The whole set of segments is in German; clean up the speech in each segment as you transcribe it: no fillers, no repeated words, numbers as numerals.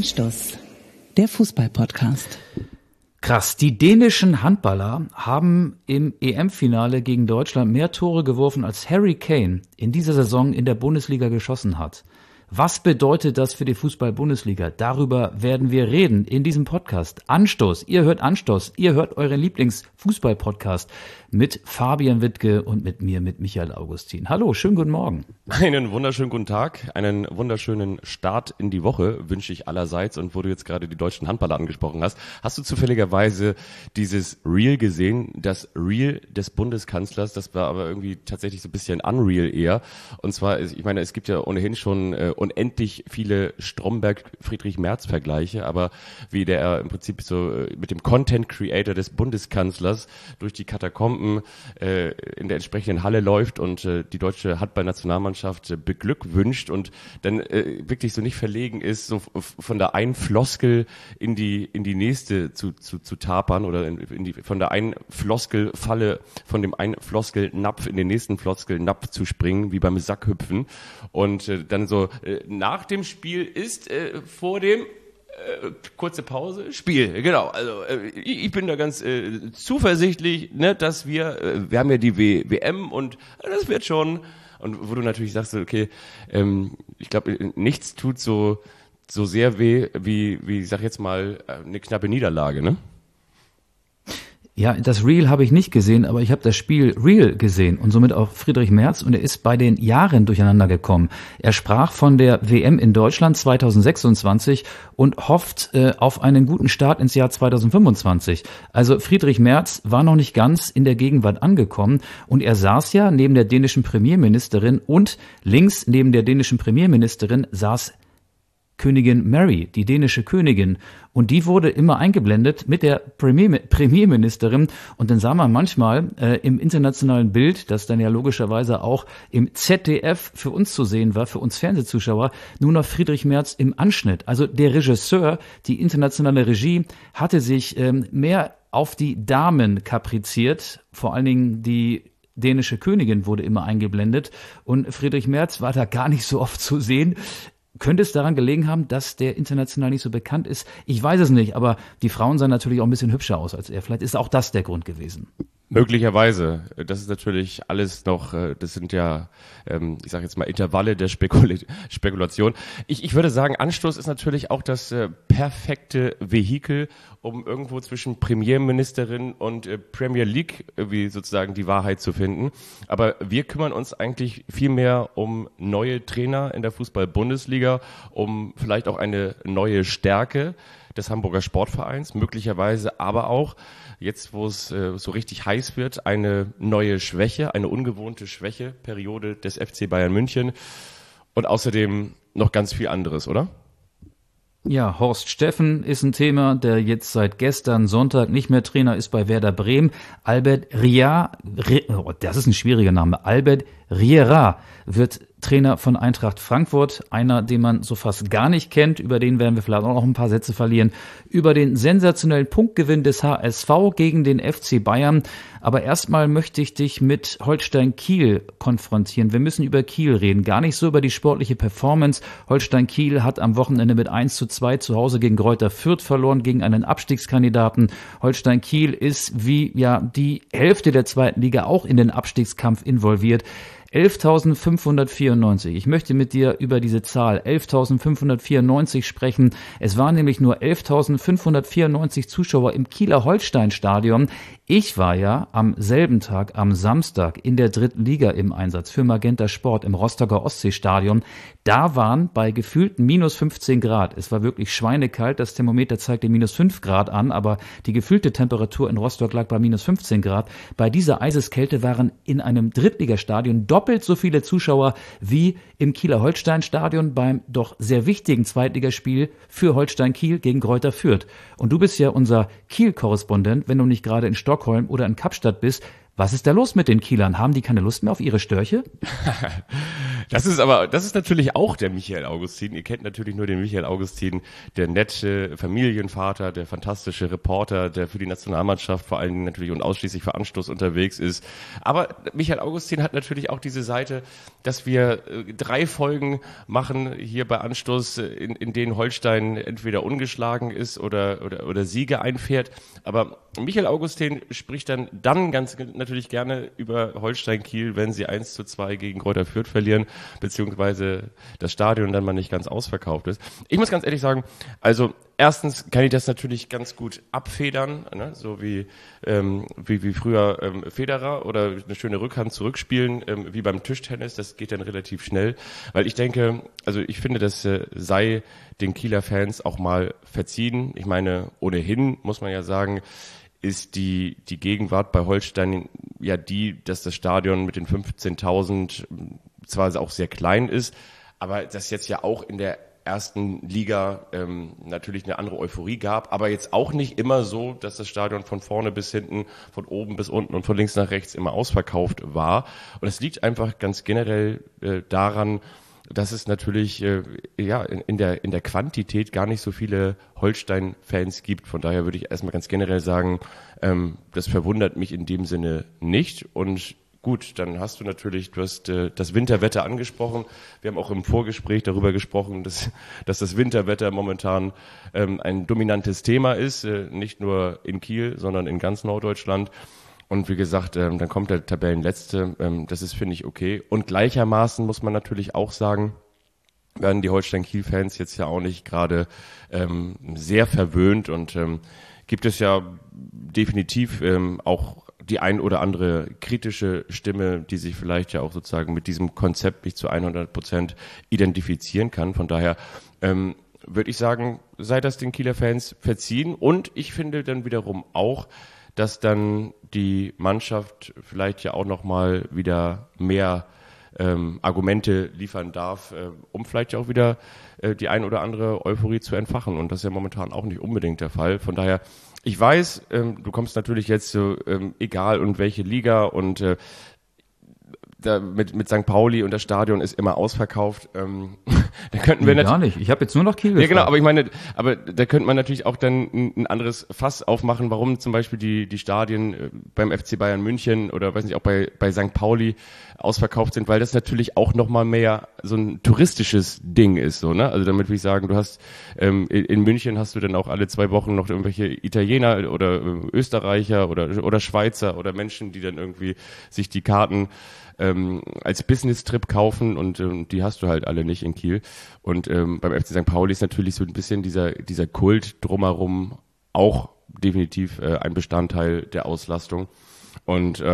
Anstoß, der Fußball-Podcast. Krass, die dänischen Handballer haben im EM-Finale gegen Deutschland mehr Tore geworfen, als Harry Kane in dieser Saison in der Bundesliga geschossen hat. Was bedeutet das für die Fußball-Bundesliga? Darüber werden wir reden in diesem Podcast. Anstoß, ihr hört Anstoß, ihr hört euren Lieblings-Fußball-Podcast mit Fabian Wittke und mit mir, mit Michael Augustin. Hallo, schönen guten Morgen. Einen wunderschönen guten Tag, einen wunderschönen Start in die Woche wünsche ich allerseits. Und wo du jetzt gerade die deutschen Handballer angesprochen hast du zufälligerweise dieses Reel gesehen, das Reel des Bundeskanzlers? Das war aber irgendwie tatsächlich so ein bisschen unreal eher. Und zwar, ich meine, es gibt ja ohnehin schon unendlich viele Stromberg-Friedrich-Merz-Vergleiche, aber wie der im Prinzip so mit dem Content-Creator des Bundeskanzlers durch die Katakomben in der entsprechenden Halle läuft und die deutsche Handball-Nationalmannschaft beglückwünscht und dann wirklich so nicht verlegen ist, so von der einen Floskel in die nächste zu tapern oder von der einen Floskelfalle, von dem einen Floskelnapf in den nächsten Floskelnapf zu springen, wie beim Sackhüpfen und dann so nach dem Spiel ist vor dem kurze Pause, Spiel, genau. Also ich bin da ganz zuversichtlich, ne, dass wir haben ja die WM und das wird schon. Und wo du natürlich sagst, okay, ich glaube, nichts tut so sehr weh wie ich sag jetzt mal eine knappe Niederlage, ne? Ja, das Reel habe ich nicht gesehen, aber ich habe das Spiel Reel gesehen und somit auch Friedrich Merz und er ist bei den Jahren durcheinander gekommen. Er sprach von der WM in Deutschland 2026 und hofft auf einen guten Start ins Jahr 2025. Also Friedrich Merz war noch nicht ganz in der Gegenwart angekommen und er saß ja neben der dänischen Premierministerin und links neben der dänischen Premierministerin saß Königin Mary, die dänische Königin, und die wurde immer eingeblendet mit der Premierministerin und dann sah man manchmal im internationalen Bild, das dann ja logischerweise auch im ZDF für uns zu sehen war, für uns Fernsehzuschauer, nur noch Friedrich Merz im Anschnitt. Also der Regisseur, die internationale Regie, hatte sich mehr auf die Damen kapriziert, vor allen Dingen die dänische Königin wurde immer eingeblendet und Friedrich Merz war da gar nicht so oft zu sehen. Könnte es daran gelegen haben, dass der international nicht so bekannt ist? Ich weiß es nicht, aber die Frauen sahen natürlich auch ein bisschen hübscher aus als er. Vielleicht ist auch das der Grund gewesen. Möglicherweise. Das ist natürlich alles noch, das sind ja, ich sage jetzt mal, Intervalle der Spekulation. Ich würde sagen, Anstoß ist natürlich auch das perfekte Vehikel, um irgendwo zwischen Premierministerin und Premier League irgendwie sozusagen die Wahrheit zu finden. Aber wir kümmern uns eigentlich viel mehr um neue Trainer in der Fußball-Bundesliga, um vielleicht auch eine neue Stärke des Hamburger Sportvereins, möglicherweise aber auch, jetzt wo es so richtig heiß wird, eine neue Schwäche, eine ungewohnte Schwächeperiode des FC Bayern München und außerdem noch ganz viel anderes, oder? Ja, Horst Steffen ist ein Thema, der jetzt seit gestern Sonntag nicht mehr Trainer ist bei Werder Bremen. Albert Riera, das ist ein schwieriger Name, Albert Riera wird Trainer von Eintracht Frankfurt, einer, den man so fast gar nicht kennt, über den werden wir vielleicht auch noch ein paar Sätze verlieren, über den sensationellen Punktgewinn des HSV gegen den FC Bayern. Aber erstmal möchte ich dich mit Holstein Kiel konfrontieren. Wir müssen über Kiel reden, gar nicht so über die sportliche Performance. Holstein Kiel hat am Wochenende mit 1:2 zu Hause gegen Greuther Fürth verloren, gegen einen Abstiegskandidaten. Holstein Kiel ist wie ja die Hälfte der zweiten Liga auch in den Abstiegskampf involviert. 11.594. Ich möchte mit dir über diese Zahl 11.594 sprechen. Es waren nämlich nur 11.594 Zuschauer im Kieler Holstein-Stadion. Ich war ja am selben Tag, am Samstag, in der dritten Liga im Einsatz für Magenta Sport im Rostocker Ostseestadion. Da waren bei gefühlten minus 15 Grad, es war wirklich schweinekalt, das Thermometer zeigte minus 5 Grad an, aber die gefühlte Temperatur in Rostock lag bei minus 15 Grad. Bei dieser Eiseskälte waren in einem Drittligastadion doppelt so viele Zuschauer wie im Kieler Holstein-Stadion beim doch sehr wichtigen Zweitligaspiel für Holstein Kiel gegen Greuther Fürth. Und du bist ja unser Kiel-Korrespondent, wenn du nicht gerade in Stockholm oder in Kapstadt bist. Was ist da los mit den Kielern? Haben die keine Lust mehr auf ihre Störche? Das ist natürlich auch der Michael Augustin. Ihr kennt natürlich nur den Michael Augustin, der nette Familienvater, der fantastische Reporter, der für die Nationalmannschaft vor allen Dingen natürlich und ausschließlich für Anstoß unterwegs ist. Aber Michael Augustin hat natürlich auch diese Seite, dass wir 3 Folgen machen hier bei Anstoß, in denen Holstein entweder ungeschlagen ist oder Siege einfährt. Aber Michael Augustin spricht dann ganz natürlich gerne über Holstein Kiel, wenn sie 1:2 gegen Greuther Fürth verlieren, beziehungsweise das Stadion dann mal nicht ganz ausverkauft ist. Ich muss ganz ehrlich sagen, also erstens kann ich das natürlich ganz gut abfedern, ne? So wie früher Federer oder eine schöne Rückhand zurückspielen, wie beim Tischtennis, das geht dann relativ schnell, weil ich denke, also ich finde, das sei den Kieler Fans auch mal verziehen. Ich meine, ohnehin muss man ja sagen, ist die Gegenwart bei Holstein ja dass das Stadion mit den 15.000 zwar auch sehr klein ist, aber das jetzt ja auch in der ersten Liga natürlich eine andere Euphorie gab, aber jetzt auch nicht immer so, dass das Stadion von vorne bis hinten, von oben bis unten und von links nach rechts immer ausverkauft war. Und es liegt einfach ganz generell daran, dass es natürlich in der Quantität gar nicht so viele Holstein-Fans gibt. Von daher würde ich erstmal ganz generell sagen, das verwundert mich in dem Sinne nicht. Und gut, dann hast du das Winterwetter angesprochen. Wir haben auch im Vorgespräch darüber gesprochen, dass das Winterwetter momentan ein dominantes Thema ist, nicht nur in Kiel, sondern in ganz Norddeutschland. Und wie gesagt, dann kommt der Tabellenletzte. Das ist, finde ich, okay. Und gleichermaßen muss man natürlich auch sagen, werden die Holstein-Kiel-Fans jetzt ja auch nicht gerade sehr verwöhnt. Und gibt es ja definitiv auch die ein oder andere kritische Stimme, die sich vielleicht ja auch sozusagen mit diesem Konzept nicht zu 100% identifizieren kann. Von daher würde ich sagen, sei das den Kieler Fans verziehen. Und ich finde dann wiederum auch, dass dann die Mannschaft vielleicht ja auch nochmal wieder mehr Argumente liefern darf, um vielleicht ja auch wieder die ein oder andere Euphorie zu entfachen. Und das ist ja momentan auch nicht unbedingt der Fall. Von daher, ich weiß, du kommst natürlich jetzt so, egal und welche Liga und da mit St. Pauli und das Stadion ist immer ausverkauft. Da könnten wir gar nicht. Ich habe jetzt nur noch Kiel gefragt. Ja, genau, aber da könnte man natürlich auch dann ein anderes Fass aufmachen, warum zum Beispiel die Stadien beim FC Bayern München oder weiß nicht auch bei St. Pauli ausverkauft sind, weil das natürlich auch nochmal mehr so ein touristisches Ding ist, so, ne? Also damit will ich sagen, du hast in München hast du dann auch alle 2 Wochen noch irgendwelche Italiener oder Österreicher oder Schweizer oder Menschen, die dann irgendwie sich die Karten als Business-Trip kaufen und die hast du halt alle nicht in Kiel. Und beim FC St. Pauli ist natürlich so ein bisschen dieser Kult drumherum auch definitiv ein Bestandteil der Auslastung. Und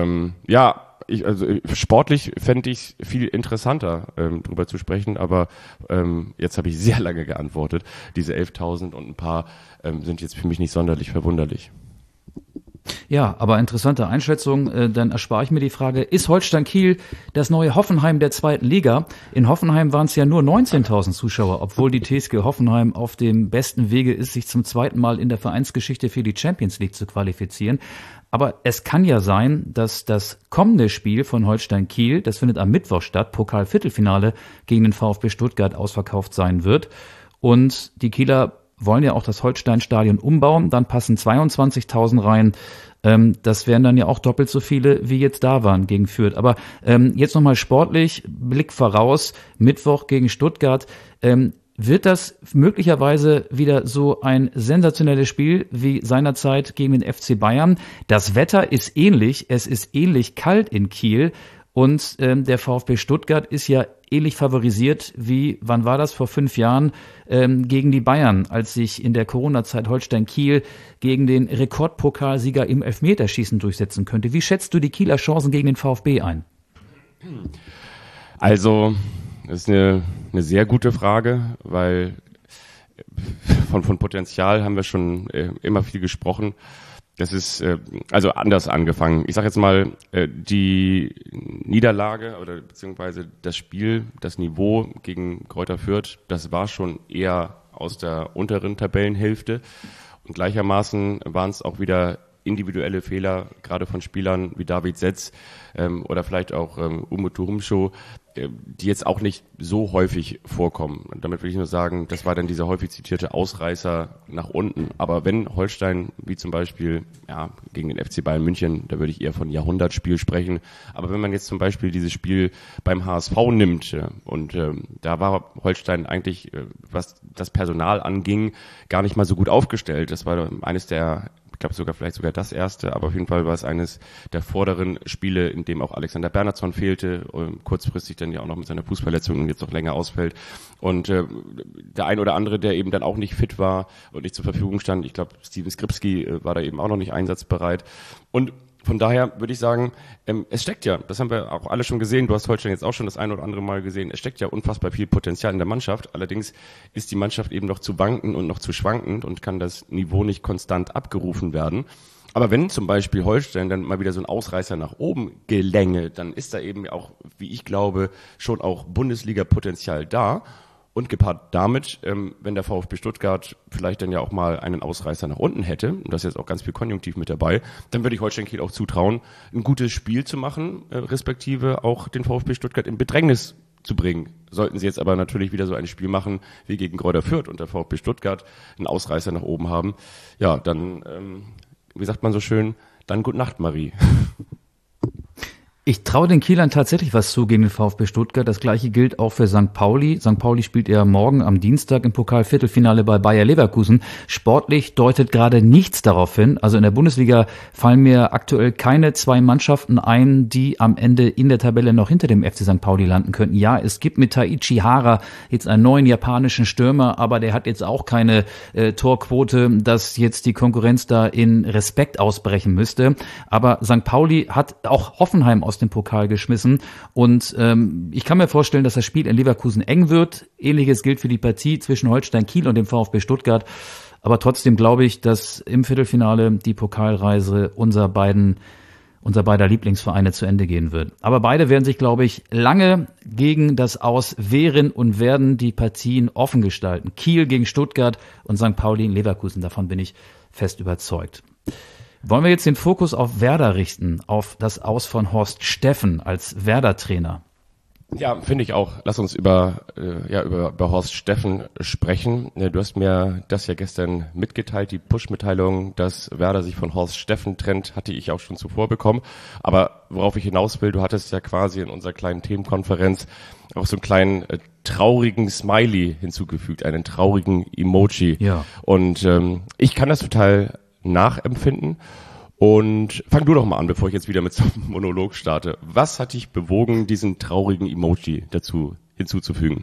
sportlich fände ich viel interessanter, drüber zu sprechen, aber jetzt habe ich sehr lange geantwortet. Diese 11.000 und ein paar sind jetzt für mich nicht sonderlich verwunderlich. Ja, aber interessante Einschätzung. Dann erspare ich mir die Frage, ist Holstein Kiel das neue Hoffenheim der 2. Liga? In Hoffenheim waren es ja nur 19.000 Zuschauer, obwohl die TSG Hoffenheim auf dem besten Wege ist, sich zum 2. Mal in der Vereinsgeschichte für die Champions League zu qualifizieren. Aber es kann ja sein, dass das kommende Spiel von Holstein Kiel, das findet am Mittwoch statt, Pokal-Viertelfinale gegen den VfB Stuttgart, ausverkauft sein wird. Und die Kieler wollen ja auch das Holstein-Stadion umbauen, dann passen 22.000 rein. Das wären dann ja auch doppelt so viele, wie jetzt da waren gegen Fürth. Aber jetzt nochmal sportlich, Blick voraus, Mittwoch gegen Stuttgart. Wird das möglicherweise wieder so ein sensationelles Spiel wie seinerzeit gegen den FC Bayern? Das Wetter ist ähnlich, es ist ähnlich kalt in Kiel. Und der VfB Stuttgart ist ja ähnlich favorisiert wie, wann war das, vor 5 Jahren, gegen die Bayern, als sich in der Corona-Zeit Holstein Kiel gegen den Rekordpokalsieger im Elfmeterschießen durchsetzen könnte. Wie schätzt du die Kieler Chancen gegen den VfB ein? Also, das ist eine sehr gute Frage, weil von Potenzial haben wir schon immer viel gesprochen. Das ist also anders angefangen. Ich sage jetzt mal, die Niederlage oder beziehungsweise das Spiel, das Niveau gegen Greuther Fürth, das war schon eher aus der unteren Tabellenhälfte. Und gleichermaßen waren es auch wieder individuelle Fehler, gerade von Spielern wie David Setz oder vielleicht auch Umut Turumscho, die jetzt auch nicht so häufig vorkommen. Und damit will ich nur sagen, das war dann dieser häufig zitierte Ausreißer nach unten. Aber wenn Holstein, wie zum Beispiel gegen den FC Bayern München, da würde ich eher von Jahrhundertspiel sprechen. Aber wenn man jetzt zum Beispiel dieses Spiel beim HSV nimmt und da war Holstein eigentlich, was das Personal anging, gar nicht mal so gut aufgestellt. Das war eines der, ich glaube vielleicht sogar das erste, aber auf jeden Fall war es eines der vorderen Spiele, in dem auch Alexander Bernhardsson fehlte, kurzfristig dann ja auch noch mit seiner Fußverletzung und jetzt noch länger ausfällt. Und der ein oder andere, der eben dann auch nicht fit war und nicht zur Verfügung stand, ich glaube Steven Skripski war da eben auch noch nicht einsatzbereit. Und von daher würde ich sagen, es steckt ja, das haben wir auch alle schon gesehen, du hast Holstein jetzt auch schon das ein oder andere Mal gesehen, es steckt ja unfassbar viel Potenzial in der Mannschaft, allerdings ist die Mannschaft eben noch zu wanken und noch zu schwankend und kann das Niveau nicht konstant abgerufen werden. Aber wenn zum Beispiel Holstein dann mal wieder so ein Ausreißer nach oben gelänge, dann ist da eben auch, wie ich glaube, schon auch Bundesliga-Potenzial da. Und gepaart damit, wenn der VfB Stuttgart vielleicht dann ja auch mal einen Ausreißer nach unten hätte, und da ist jetzt auch ganz viel Konjunktiv mit dabei, dann würde ich Holstein Kiel auch zutrauen, ein gutes Spiel zu machen, respektive auch den VfB Stuttgart in Bedrängnis zu bringen. Sollten sie jetzt aber natürlich wieder so ein Spiel machen wie gegen Greuther Fürth und der VfB Stuttgart einen Ausreißer nach oben haben, ja, dann, wie sagt man so schön, dann Gute Nacht, Marie. Ich traue den Kielern tatsächlich was zu gegen den VfB Stuttgart. Das gleiche gilt auch für St. Pauli. St. Pauli spielt ja morgen am Dienstag im Pokal-Viertelfinale bei Bayer Leverkusen. Sportlich deutet gerade nichts darauf hin. Also in der Bundesliga fallen mir aktuell keine zwei Mannschaften ein, die am Ende in der Tabelle noch hinter dem FC St. Pauli landen könnten. Ja, es gibt mit Taichi Hara jetzt einen neuen japanischen Stürmer, aber der hat jetzt auch keine Torquote, dass jetzt die Konkurrenz da in Respekt ausbrechen müsste. Aber St. Pauli hat auch Hoffenheim aus dem Pokal geschmissen und ich kann mir vorstellen, dass das Spiel in Leverkusen eng wird. Ähnliches gilt für die Partie zwischen Holstein Kiel und dem VfB Stuttgart. Aber trotzdem glaube ich, dass im Viertelfinale die Pokalreise unser beider Lieblingsvereine zu Ende gehen wird. Aber beide werden sich, glaube ich, lange gegen das Aus wehren und werden die Partien offen gestalten. Kiel gegen Stuttgart und St. Pauli in Leverkusen. Davon bin ich fest überzeugt. Wollen wir jetzt den Fokus auf Werder richten, auf das Aus von Horst Steffen als Werder-Trainer? Ja, finde ich auch. Lass uns über Horst Steffen sprechen. Du hast mir das ja gestern mitgeteilt, die Push-Mitteilung, dass Werder sich von Horst Steffen trennt, hatte ich auch schon zuvor bekommen. Aber worauf ich hinaus will, du hattest ja quasi in unserer kleinen Themenkonferenz auch so einen kleinen traurigen Smiley hinzugefügt, einen traurigen Emoji. Ja. Und ich kann das total nachempfinden. Und fang du doch mal an, bevor ich jetzt wieder mit so einem Monolog starte. Was hat dich bewogen, diesen traurigen Emoji dazu hinzuzufügen?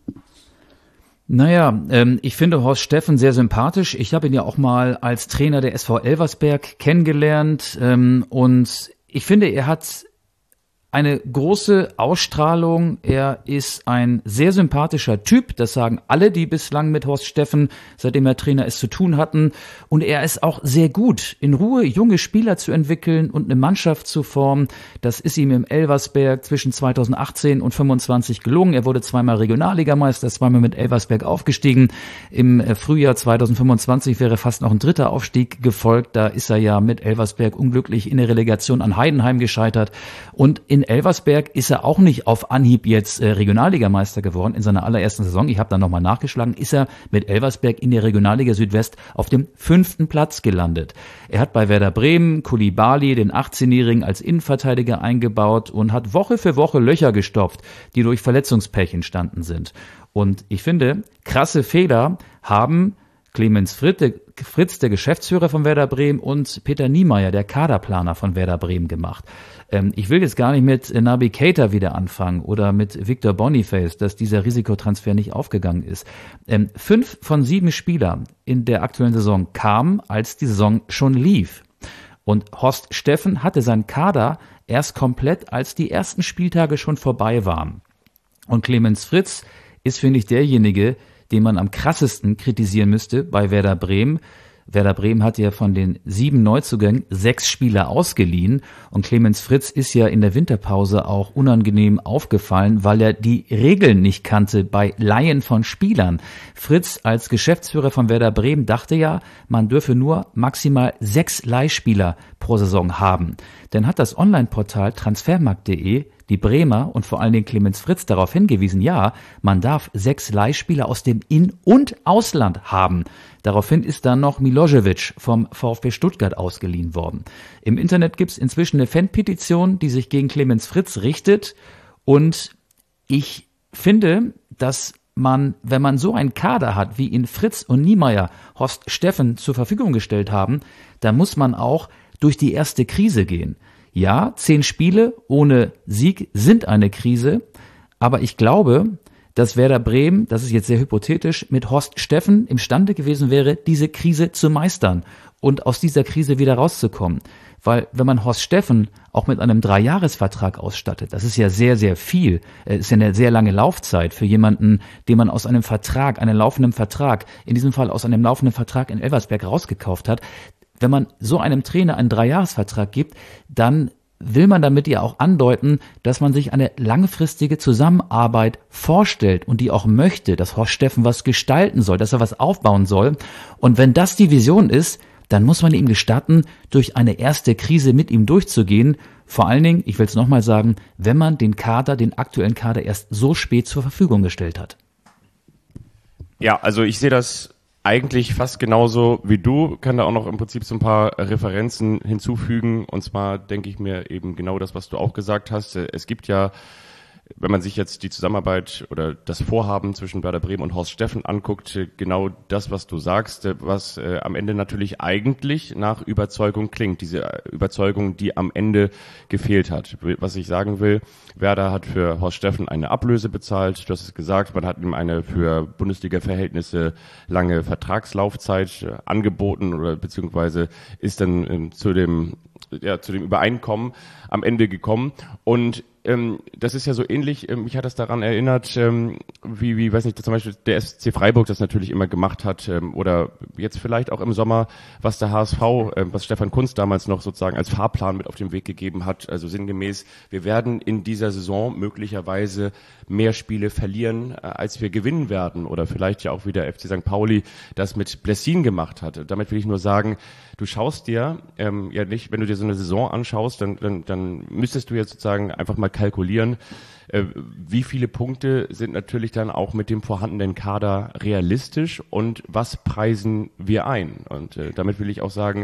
Naja, ich finde Horst Steffen sehr sympathisch. Ich habe ihn ja auch mal als Trainer der SV Elversberg kennengelernt und ich finde, er hat eine große Ausstrahlung. Er ist ein sehr sympathischer Typ. Das sagen alle, die bislang mit Horst Steffen, seitdem er Trainer ist, zu tun hatten. Und er ist auch sehr gut, in Ruhe junge Spieler zu entwickeln und eine Mannschaft zu formen. Das ist ihm im Elversberg zwischen 2018 und 25 gelungen. Er wurde zweimal Regionalligameister, zweimal mit Elversberg aufgestiegen. Im Frühjahr 2025 wäre fast noch ein dritter Aufstieg gefolgt. Da ist er ja mit Elversberg unglücklich in der Relegation an Heidenheim gescheitert. Und in Elversberg ist er auch nicht auf Anhieb jetzt Regionalligameister geworden in seiner allerersten Saison. Ich habe dann nochmal nachgeschlagen, ist er mit Elversberg in der Regionalliga Südwest auf dem 5. Platz gelandet. Er hat bei Werder Bremen Koulibaly, den 18-Jährigen, als Innenverteidiger eingebaut und hat Woche für Woche Löcher gestopft, die durch Verletzungspech entstanden sind. Und ich finde, krasse Fehler haben Clemens Fritz, der Geschäftsführer von Werder Bremen, und Peter Niemeyer, der Kaderplaner von Werder Bremen, gemacht. Ich will jetzt gar nicht mit Naby Keita wieder anfangen oder mit Victor Boniface, dass dieser Risikotransfer nicht aufgegangen ist. 5 von 7 Spielern in der aktuellen Saison kamen, als die Saison schon lief. Und Horst Steffen hatte seinen Kader erst komplett, als die ersten Spieltage schon vorbei waren. Und Clemens Fritz ist, finde ich, derjenige, den man am krassesten kritisieren müsste bei Werder Bremen. Werder Bremen hat ja von den 7 Neuzugängen 6 Spieler ausgeliehen und Clemens Fritz ist ja in der Winterpause auch unangenehm aufgefallen, weil er die Regeln nicht kannte bei Leihen von Spielern. Fritz als Geschäftsführer von Werder Bremen dachte ja, man dürfe nur maximal 6 Leihspieler pro Saison haben. Dann hat das Online-Portal transfermarkt.de die Bremer und vor allen Dingen Clemens Fritz darauf hingewiesen, ja, man darf 6 Leihspieler aus dem In- und Ausland haben. Daraufhin ist dann noch Milosevic vom VfB Stuttgart ausgeliehen worden. Im Internet gibt es inzwischen eine Fanpetition, die sich gegen Clemens Fritz richtet. Und ich finde, dass man, wenn man so einen Kader hat, wie ihn Fritz und Niemeyer, Horst Steffen zur Verfügung gestellt haben, dann muss man auch durch die erste Krise gehen. Ja, 10 Spiele ohne Sieg sind eine Krise, aber ich glaube, dass Werder Bremen, das ist jetzt sehr hypothetisch, mit Horst Steffen imstande gewesen wäre, diese Krise zu meistern und aus dieser Krise wieder rauszukommen. Weil wenn man Horst Steffen auch mit einem 3-Jahres-Vertrag ausstattet, das ist ja sehr, sehr viel, ist ja eine sehr lange Laufzeit für jemanden, den man aus einem Vertrag, einem laufenden Vertrag, in diesem Fall aus einem laufenden Vertrag in Elversberg rausgekauft hat. Wenn man so einem Trainer einen 3-Jahres-Vertrag gibt, dann will man damit ja auch andeuten, dass man sich eine langfristige Zusammenarbeit vorstellt und die auch möchte, dass Horst Steffen was gestalten soll, dass er was aufbauen soll. Und wenn das die Vision ist, dann muss man ihm gestatten, durch eine erste Krise mit ihm durchzugehen. Vor allen Dingen, ich will es nochmal sagen, wenn man den aktuellen Kader erst so spät zur Verfügung gestellt hat. Ja, also ich sehe das eigentlich fast genauso wie du, kann da auch noch im Prinzip so ein paar Referenzen hinzufügen. Und zwar denke ich mir eben genau das, was du auch gesagt hast. Es gibt ja, wenn man sich jetzt die Zusammenarbeit oder das Vorhaben zwischen Werder Bremen und Horst Steffen anguckt, genau das, was du sagst, was am Ende natürlich eigentlich nach Überzeugung klingt. Diese Überzeugung, die am Ende gefehlt hat. Was ich sagen will, Werder hat für Horst Steffen eine Ablöse bezahlt. Du hast es gesagt, man hat ihm eine für Bundesliga-Verhältnisse lange Vertragslaufzeit angeboten oder beziehungsweise ist dann zu dem Übereinkommen am Ende gekommen. Und das ist ja so ähnlich, mich hat das daran erinnert, wie, weiß nicht, zum Beispiel der SC Freiburg das natürlich immer gemacht hat, oder jetzt vielleicht auch im Sommer, was der HSV, was Stefan Kuntz damals noch sozusagen als Fahrplan mit auf den Weg gegeben hat, also sinngemäß, wir werden in dieser Saison möglicherweise mehr Spiele verlieren, als wir gewinnen werden, oder vielleicht ja auch wie der FC St. Pauli das mit Blessin gemacht hatte. Damit will ich nur sagen, du schaust dir ja nicht, wenn du dir so eine Saison anschaust, dann müsstest du jetzt sozusagen einfach mal kalkulieren, wie viele Punkte sind natürlich dann auch mit dem vorhandenen Kader realistisch und was preisen wir ein? Und damit will ich auch sagen,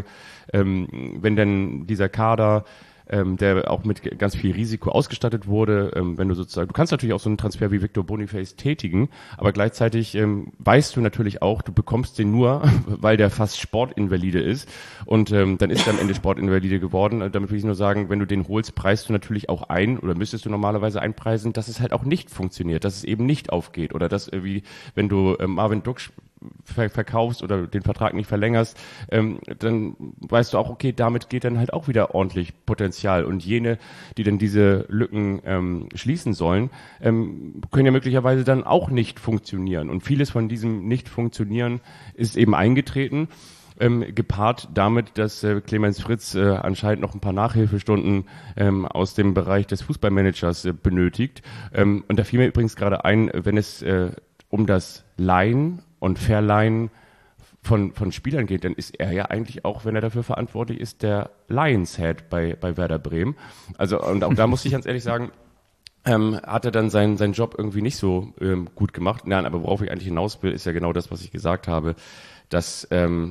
wenn denn dieser Kader der auch mit ganz viel Risiko ausgestattet wurde, wenn du sozusagen, du kannst natürlich auch so einen Transfer wie Victor Boniface tätigen, aber gleichzeitig weißt du natürlich auch, du bekommst den nur, weil der fast Sportinvalide ist und dann ist er am Ende Sportinvalide geworden. Damit will ich nur sagen, wenn du den holst, preist du natürlich auch ein oder müsstest du normalerweise einpreisen, dass es halt auch nicht funktioniert, dass es eben nicht aufgeht oder dass irgendwie, wenn du Marvin Duksch verkaufst oder den Vertrag nicht verlängerst, dann weißt du auch, okay, damit geht dann halt auch wieder ordentlich Potenzial. Und jene, die dann diese Lücken schließen sollen, können ja möglicherweise dann auch nicht funktionieren. Und vieles von diesem Nicht-Funktionieren ist eben eingetreten. Gepaart damit, dass Clemens Fritz anscheinend noch ein paar Nachhilfestunden aus dem Bereich des Fußballmanagers benötigt. Und da fiel mir übrigens gerade ein, wenn es um das Leihen und Verleihen von Spielern geht, dann ist er ja eigentlich auch, wenn er dafür verantwortlich ist, der Lions-Head bei Werder Bremen. Also, und auch da muss ich ganz ehrlich sagen, hat er dann seinen Job irgendwie nicht so gut gemacht. Nein, aber worauf ich eigentlich hinaus will, ist ja genau das, was ich gesagt habe, dass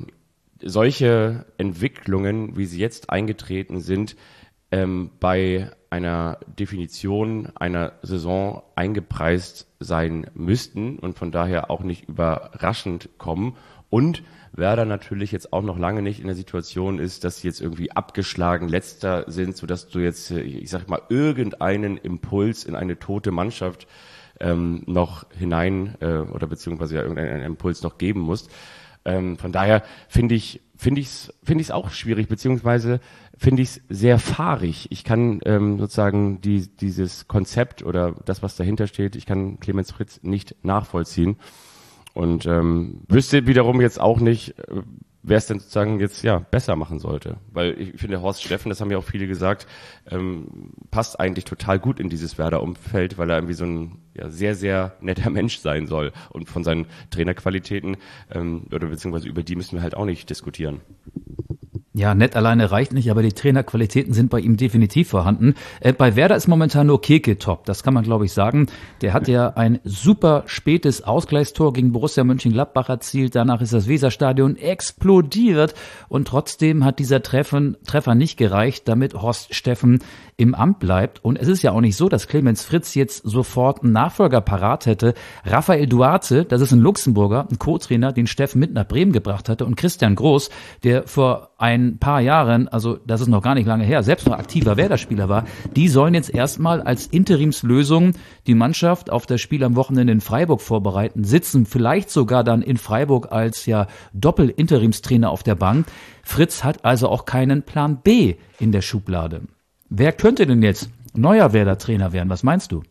solche Entwicklungen, wie sie jetzt eingetreten sind, bei einer Definition einer Saison eingepreist sein müssten und von daher auch nicht überraschend kommen. Und Werder natürlich jetzt auch noch lange nicht in der Situation ist, dass sie jetzt irgendwie abgeschlagen Letzter sind, sodass du jetzt, ich sag mal, irgendeinen Impuls in eine tote Mannschaft noch hinein oder beziehungsweise ja irgendeinen Impuls noch geben musst. Von daher finde ich es auch schwierig, beziehungsweise finde ich es sehr fahrig. Ich kann sozusagen dieses Konzept oder das, was dahinter steht, ich kann Clemens Fritz nicht nachvollziehen und wüsste wiederum jetzt auch nicht, wer es denn sozusagen jetzt ja besser machen sollte. Weil ich finde, Horst Steffen, das haben ja auch viele gesagt, passt eigentlich total gut in dieses Werder-Umfeld, weil er irgendwie so ein sehr, sehr netter Mensch sein soll. Und von seinen Trainerqualitäten oder beziehungsweise über die müssen wir halt auch nicht diskutieren. Ja, nett alleine reicht nicht, aber die Trainerqualitäten sind bei ihm definitiv vorhanden. Bei Werder ist momentan nur Keke top, das kann man glaube ich sagen. Der hat ja ein super spätes Ausgleichstor gegen Borussia Mönchengladbach erzielt, danach ist das Weserstadion explodiert und trotzdem hat dieser Treffer nicht gereicht, damit Horst Steffen im Amt bleibt. Und es ist ja auch nicht so, dass Clemens Fritz jetzt sofort einen Nachfolger parat hätte. Rafael Duarte, das ist ein Luxemburger, ein Co-Trainer, den Steffen mit nach Bremen gebracht hatte, und Christian Groß, der vor ein paar Jahren, also das ist noch gar nicht lange her, selbst noch aktiver Werder-Spieler war, die sollen jetzt erstmal als Interimslösung die Mannschaft auf das Spiel am Wochenende in Freiburg vorbereiten, sitzen vielleicht sogar dann in Freiburg als ja Doppel-Interimstrainer auf der Bank. Fritz hat also auch keinen Plan B in der Schublade. Wer könnte denn jetzt neuer Werder-Trainer werden? Was meinst du?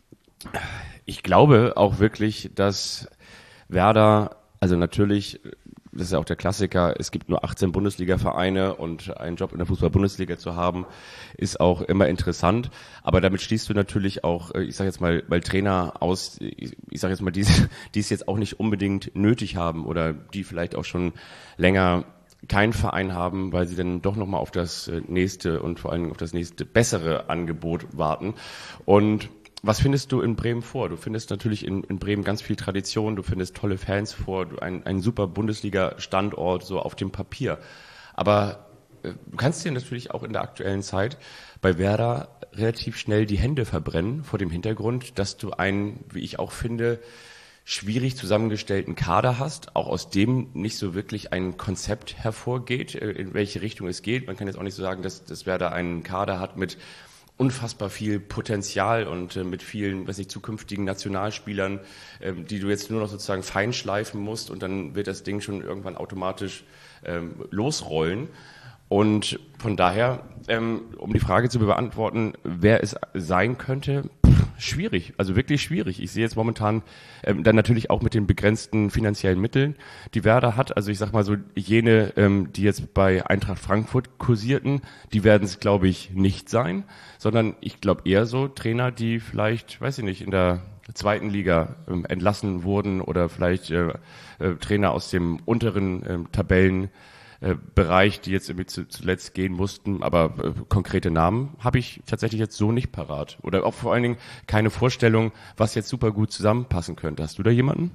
Ich glaube auch wirklich, dass Werder, also natürlich, das ist ja auch der Klassiker, es gibt nur 18 Bundesliga-Vereine und einen Job in der Fußball-Bundesliga zu haben, ist auch immer interessant. Aber damit schließt du natürlich auch, ich sage jetzt mal Trainer aus, ich sage jetzt mal, die es jetzt auch nicht unbedingt nötig haben oder die vielleicht auch schon länger keinen Verein haben, weil sie dann doch nochmal auf das nächste und vor allem auf das nächste bessere Angebot warten. Und was findest du in Bremen vor? Du findest natürlich in Bremen ganz viel Tradition, du findest tolle Fans vor, ein super Bundesliga-Standort so auf dem Papier. Aber du kannst dir natürlich auch in der aktuellen Zeit bei Werder relativ schnell die Hände verbrennen vor dem Hintergrund, dass du einen, wie ich auch finde, schwierig zusammengestellten Kader hast, auch aus dem nicht so wirklich ein Konzept hervorgeht, in welche Richtung es geht. Man kann jetzt auch nicht so sagen, dass Werder einen Kader hat mit unfassbar viel Potenzial und mit vielen, zukünftigen Nationalspielern, die du jetzt nur noch sozusagen feinschleifen musst und dann wird das Ding schon irgendwann automatisch losrollen. Und von daher, um die Frage zu beantworten, wer es sein könnte, schwierig, also wirklich schwierig. Ich sehe jetzt momentan dann natürlich auch mit den begrenzten finanziellen Mitteln, die Werder hat. Also ich sag mal so, jene, die jetzt bei Eintracht Frankfurt kursierten, die werden es, glaube ich, nicht sein, sondern ich glaube eher so Trainer, die vielleicht, weiß ich nicht, in der zweiten Liga entlassen wurden oder vielleicht Trainer aus dem unteren Tabellenbereich, die jetzt irgendwie zuletzt gehen mussten, aber konkrete Namen habe ich tatsächlich jetzt so nicht parat. Oder auch vor allen Dingen keine Vorstellung, was jetzt super gut zusammenpassen könnte. Hast du da jemanden?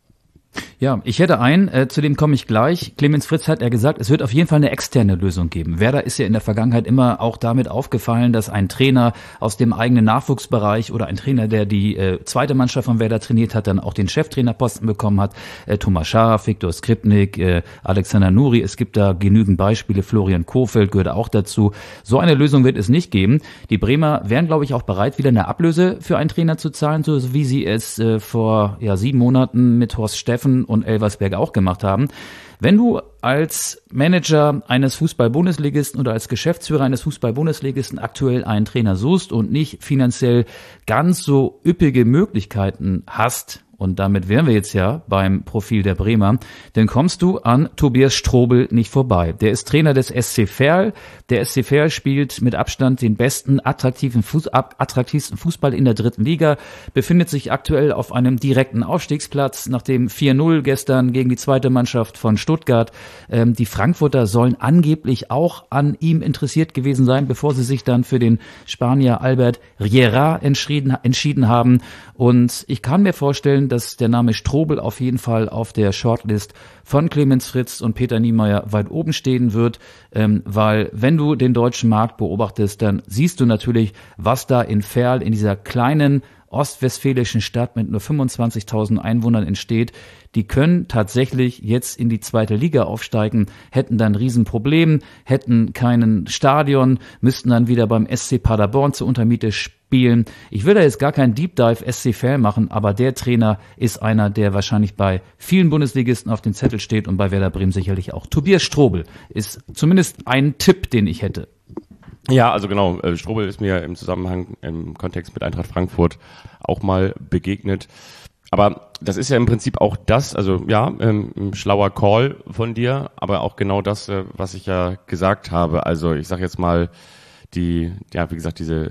Ja, ich hätte einen, zu dem komme ich gleich. Clemens Fritz hat ja gesagt, es wird auf jeden Fall eine externe Lösung geben. Werder ist ja in der Vergangenheit immer auch damit aufgefallen, dass ein Trainer aus dem eigenen Nachwuchsbereich oder ein Trainer, der die zweite Mannschaft von Werder trainiert hat, dann auch den Cheftrainerposten bekommen hat. Thomas Schaaf, Viktor Skripnik, Alexander Nuri, es gibt da genügend Beispiele. Florian Kohfeldt gehört auch dazu. So eine Lösung wird es nicht geben. Die Bremer wären, glaube ich, auch bereit, wieder eine Ablöse für einen Trainer zu zahlen, so wie sie es vor 7 Monaten mit Horst Steffen und Elversberg auch gemacht haben. Wenn du als Manager eines Fußball-Bundesligisten oder als Geschäftsführer eines Fußball-Bundesligisten aktuell einen Trainer suchst und nicht finanziell ganz so üppige Möglichkeiten hast, und damit wären wir jetzt ja beim Profil der Bremer, dann kommst du an Tobias Strobel nicht vorbei. Der ist Trainer des SC Verl. Der SC Verl spielt mit Abstand den besten, attraktivsten Fußball in der 3. Liga, befindet sich aktuell auf einem direkten Aufstiegsplatz nach dem 4-0 gestern gegen die zweite Mannschaft von Stuttgart. Die Frankfurter sollen angeblich auch an ihm interessiert gewesen sein, bevor sie sich dann für den Spanier Albert Riera entschieden haben. Und ich kann mir vorstellen, dass der Name Strobel auf jeden Fall auf der Shortlist von Clemens Fritz und Peter Niemeyer weit oben stehen wird, weil wenn du den deutschen Markt beobachtest, dann siehst du natürlich, was da in Verl, in dieser kleinen ostwestfälischen Stadt mit nur 25.000 Einwohnern entsteht. Die können tatsächlich jetzt in die 2. Liga aufsteigen, hätten dann ein Riesenproblem, hätten keinen Stadion, müssten dann wieder beim SC Paderborn zur Untermiete spielen. Ich will da jetzt gar keinen Deep Dive SC Verl machen, aber der Trainer ist einer, der wahrscheinlich bei vielen Bundesligisten auf dem Zettel steht und bei Werder Bremen sicherlich auch. Tobias Strobel ist zumindest ein Tipp, den ich hätte. Ja, also genau, Strobel ist mir im Zusammenhang, im Kontext mit Eintracht Frankfurt auch mal begegnet. Aber das ist ja im Prinzip auch das, also ja, ein schlauer Call von dir, aber auch genau das, was ich ja gesagt habe. Also ich sage jetzt mal wie gesagt, diese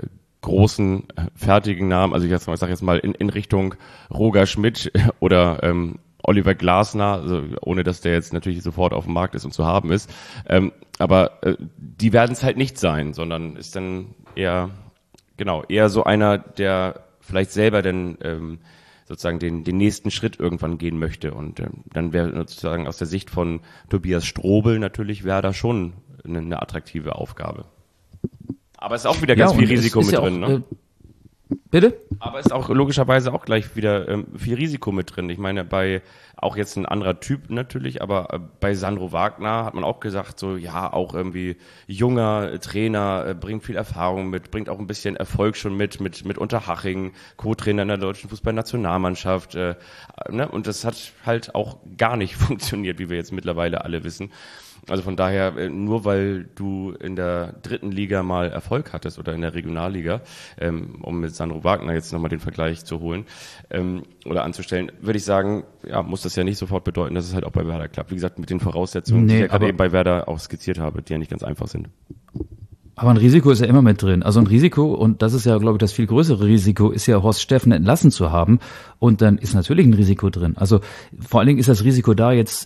großen, fertigen Namen, also ich sage jetzt mal in Richtung Roger Schmidt oder Oliver Glasner, also ohne dass der jetzt natürlich sofort auf dem Markt ist und zu haben ist. Aber die werden es halt nicht sein, sondern ist dann eher so einer, der vielleicht selber dann sozusagen den nächsten Schritt irgendwann gehen möchte. Und dann wäre sozusagen aus der Sicht von Tobias Strobel natürlich Werder schon eine attraktive Aufgabe. Aber es ist auch wieder ganz viel Risiko mit drin, ne? Bitte? Aber ist auch logischerweise auch gleich wieder viel Risiko mit drin. Ich meine, bei auch jetzt ein anderer Typ natürlich, aber bei Sandro Wagner hat man auch gesagt, so ja, auch irgendwie junger Trainer, bringt viel Erfahrung mit, bringt auch ein bisschen Erfolg schon mit Unterhaching, Co-Trainer in der deutschen Fußballnationalmannschaft, ne? Und das hat halt auch gar nicht funktioniert, wie wir jetzt mittlerweile alle wissen. Also von daher, nur weil du in der 3. Liga mal Erfolg hattest oder in der Regionalliga, um mit Sandro Wagner jetzt nochmal den Vergleich zu holen oder anzustellen, würde ich sagen, ja, muss das ja nicht sofort bedeuten, dass es halt auch bei Werder klappt. Wie gesagt, mit den Voraussetzungen, die ich ja gerade eben bei Werder auch skizziert habe, die ja nicht ganz einfach sind. Aber ein Risiko ist ja immer mit drin. Also ein Risiko, und das ist ja, glaube ich, das viel größere Risiko, ist ja Horst Steffen entlassen zu haben. Und dann ist natürlich ein Risiko drin. Also vor allen Dingen ist das Risiko da jetzt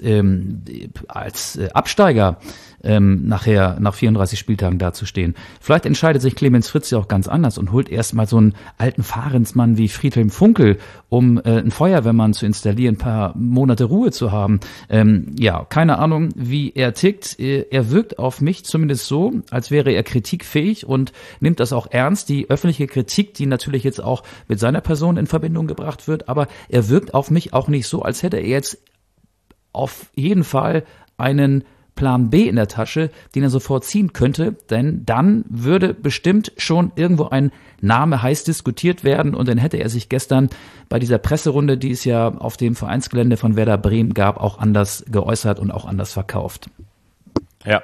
als Absteiger nachher nach 34 Spieltagen dazustehen. Vielleicht entscheidet sich Clemens Fritz ja auch ganz anders und holt erstmal so einen alten Fahrensmann wie Friedhelm Funkel, um einen Feuerwehrmann zu installieren, ein paar Monate Ruhe zu haben. Ja, keine Ahnung, wie er tickt. Er wirkt auf mich zumindest so, als wäre er kritikfähig und nimmt das auch ernst. Die öffentliche Kritik, die natürlich jetzt auch mit seiner Person in Verbindung gebracht wird, aber er wirkt auf mich auch nicht so, als hätte er jetzt auf jeden Fall einen Plan B in der Tasche, den er sofort ziehen könnte, denn dann würde bestimmt schon irgendwo ein Name heiß diskutiert werden und dann hätte er sich gestern bei dieser Presserunde, die es ja auf dem Vereinsgelände von Werder Bremen gab, auch anders geäußert und auch anders verkauft. Ja,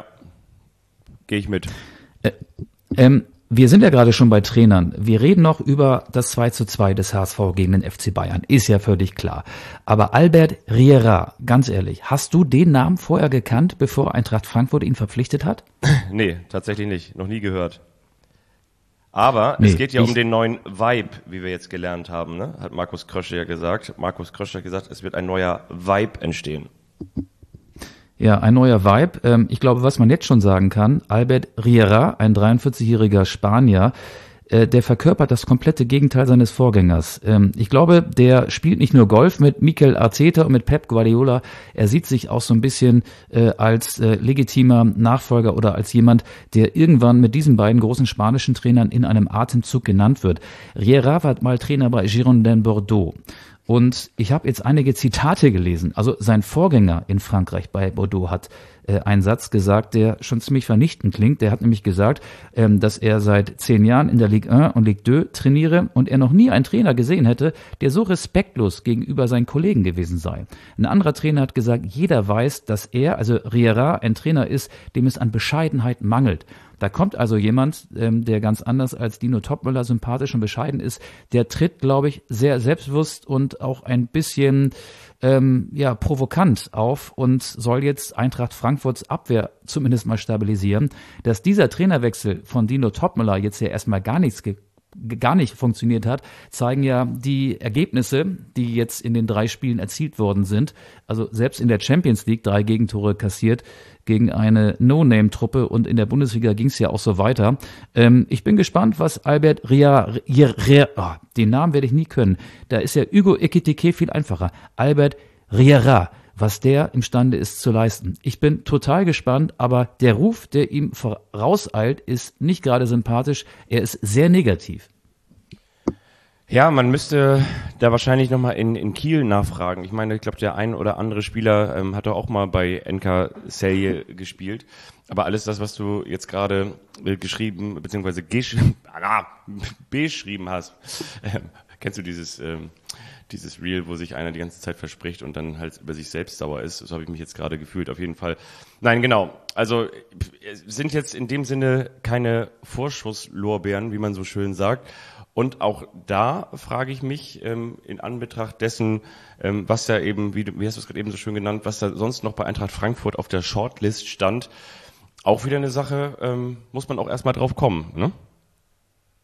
gehe ich mit. Wir sind ja gerade schon bei Trainern. Wir reden noch über das 2:2 des HSV gegen den FC Bayern. Ist ja völlig klar. Aber Albert Riera, ganz ehrlich, hast du den Namen vorher gekannt, bevor Eintracht Frankfurt ihn verpflichtet hat? Nee, tatsächlich nicht. Noch nie gehört. Aber es geht ja um den neuen Vibe, wie wir jetzt gelernt haben, ne? Hat Markus Krösche ja gesagt. Markus Krösche hat gesagt, es wird ein neuer Vibe entstehen. Ja, ein neuer Vibe. Ich glaube, was man jetzt schon sagen kann, Albert Riera, ein 43-jähriger Spanier, der verkörpert das komplette Gegenteil seines Vorgängers. Ich glaube, der spielt nicht nur Golf mit Mikel Arteta und mit Pep Guardiola, er sieht sich auch so ein bisschen als legitimer Nachfolger oder als jemand, der irgendwann mit diesen beiden großen spanischen Trainern in einem Atemzug genannt wird. Riera war mal Trainer bei Girondins Bordeaux. Und ich habe jetzt einige Zitate gelesen. Also sein Vorgänger in Frankreich bei Bordeaux hat einen Satz gesagt, der schon ziemlich vernichtend klingt. Der hat nämlich gesagt, dass er seit 10 Jahren in der Ligue 1 und Ligue 2 trainiere und er noch nie einen Trainer gesehen hätte, der so respektlos gegenüber seinen Kollegen gewesen sei. Ein anderer Trainer hat gesagt, jeder weiß, dass er, also Riera, ein Trainer ist, dem es an Bescheidenheit mangelt. Da kommt also jemand, der ganz anders als Dino Topmöller sympathisch und bescheiden ist, der tritt, glaube ich, sehr selbstbewusst und auch ein bisschen provokant auf und soll jetzt Eintracht Frankfurts Abwehr zumindest mal stabilisieren. Dass dieser Trainerwechsel von Dino Topmöller jetzt ja erstmal gar nicht funktioniert hat, zeigen ja die Ergebnisse, die jetzt in den 3 Spielen erzielt worden sind. Also selbst in der Champions League 3 Gegentore kassiert gegen eine No-Name-Truppe und in der Bundesliga ging es ja auch so weiter. Ich bin gespannt, was Albert Riera, den Namen werde ich nie können. Da ist ja Hugo Ekitike viel einfacher. Albert Riera, was der imstande ist zu leisten. Ich bin total gespannt, aber der Ruf, der ihm vorauseilt, ist nicht gerade sympathisch. Er ist sehr negativ. Ja, man müsste da wahrscheinlich nochmal in Kiel nachfragen. Ich meine, ich glaube, der ein oder andere Spieler hat doch auch mal bei NK Celje gespielt. Aber alles das, was du jetzt gerade geschrieben bzw. beschrieben hast, kennst du dieses Reel, wo sich einer die ganze Zeit verspricht und dann halt über sich selbst sauer ist? So habe ich mich jetzt gerade gefühlt, auf jeden Fall. Nein, genau. Also sind jetzt in dem Sinne keine Vorschusslorbeeren, wie man so schön sagt. Und auch da frage ich mich in Anbetracht dessen, was ja eben, wie hast du es gerade eben so schön genannt, was da sonst noch bei Eintracht Frankfurt auf der Shortlist stand, auch wieder eine Sache, muss man auch erstmal drauf kommen, ne?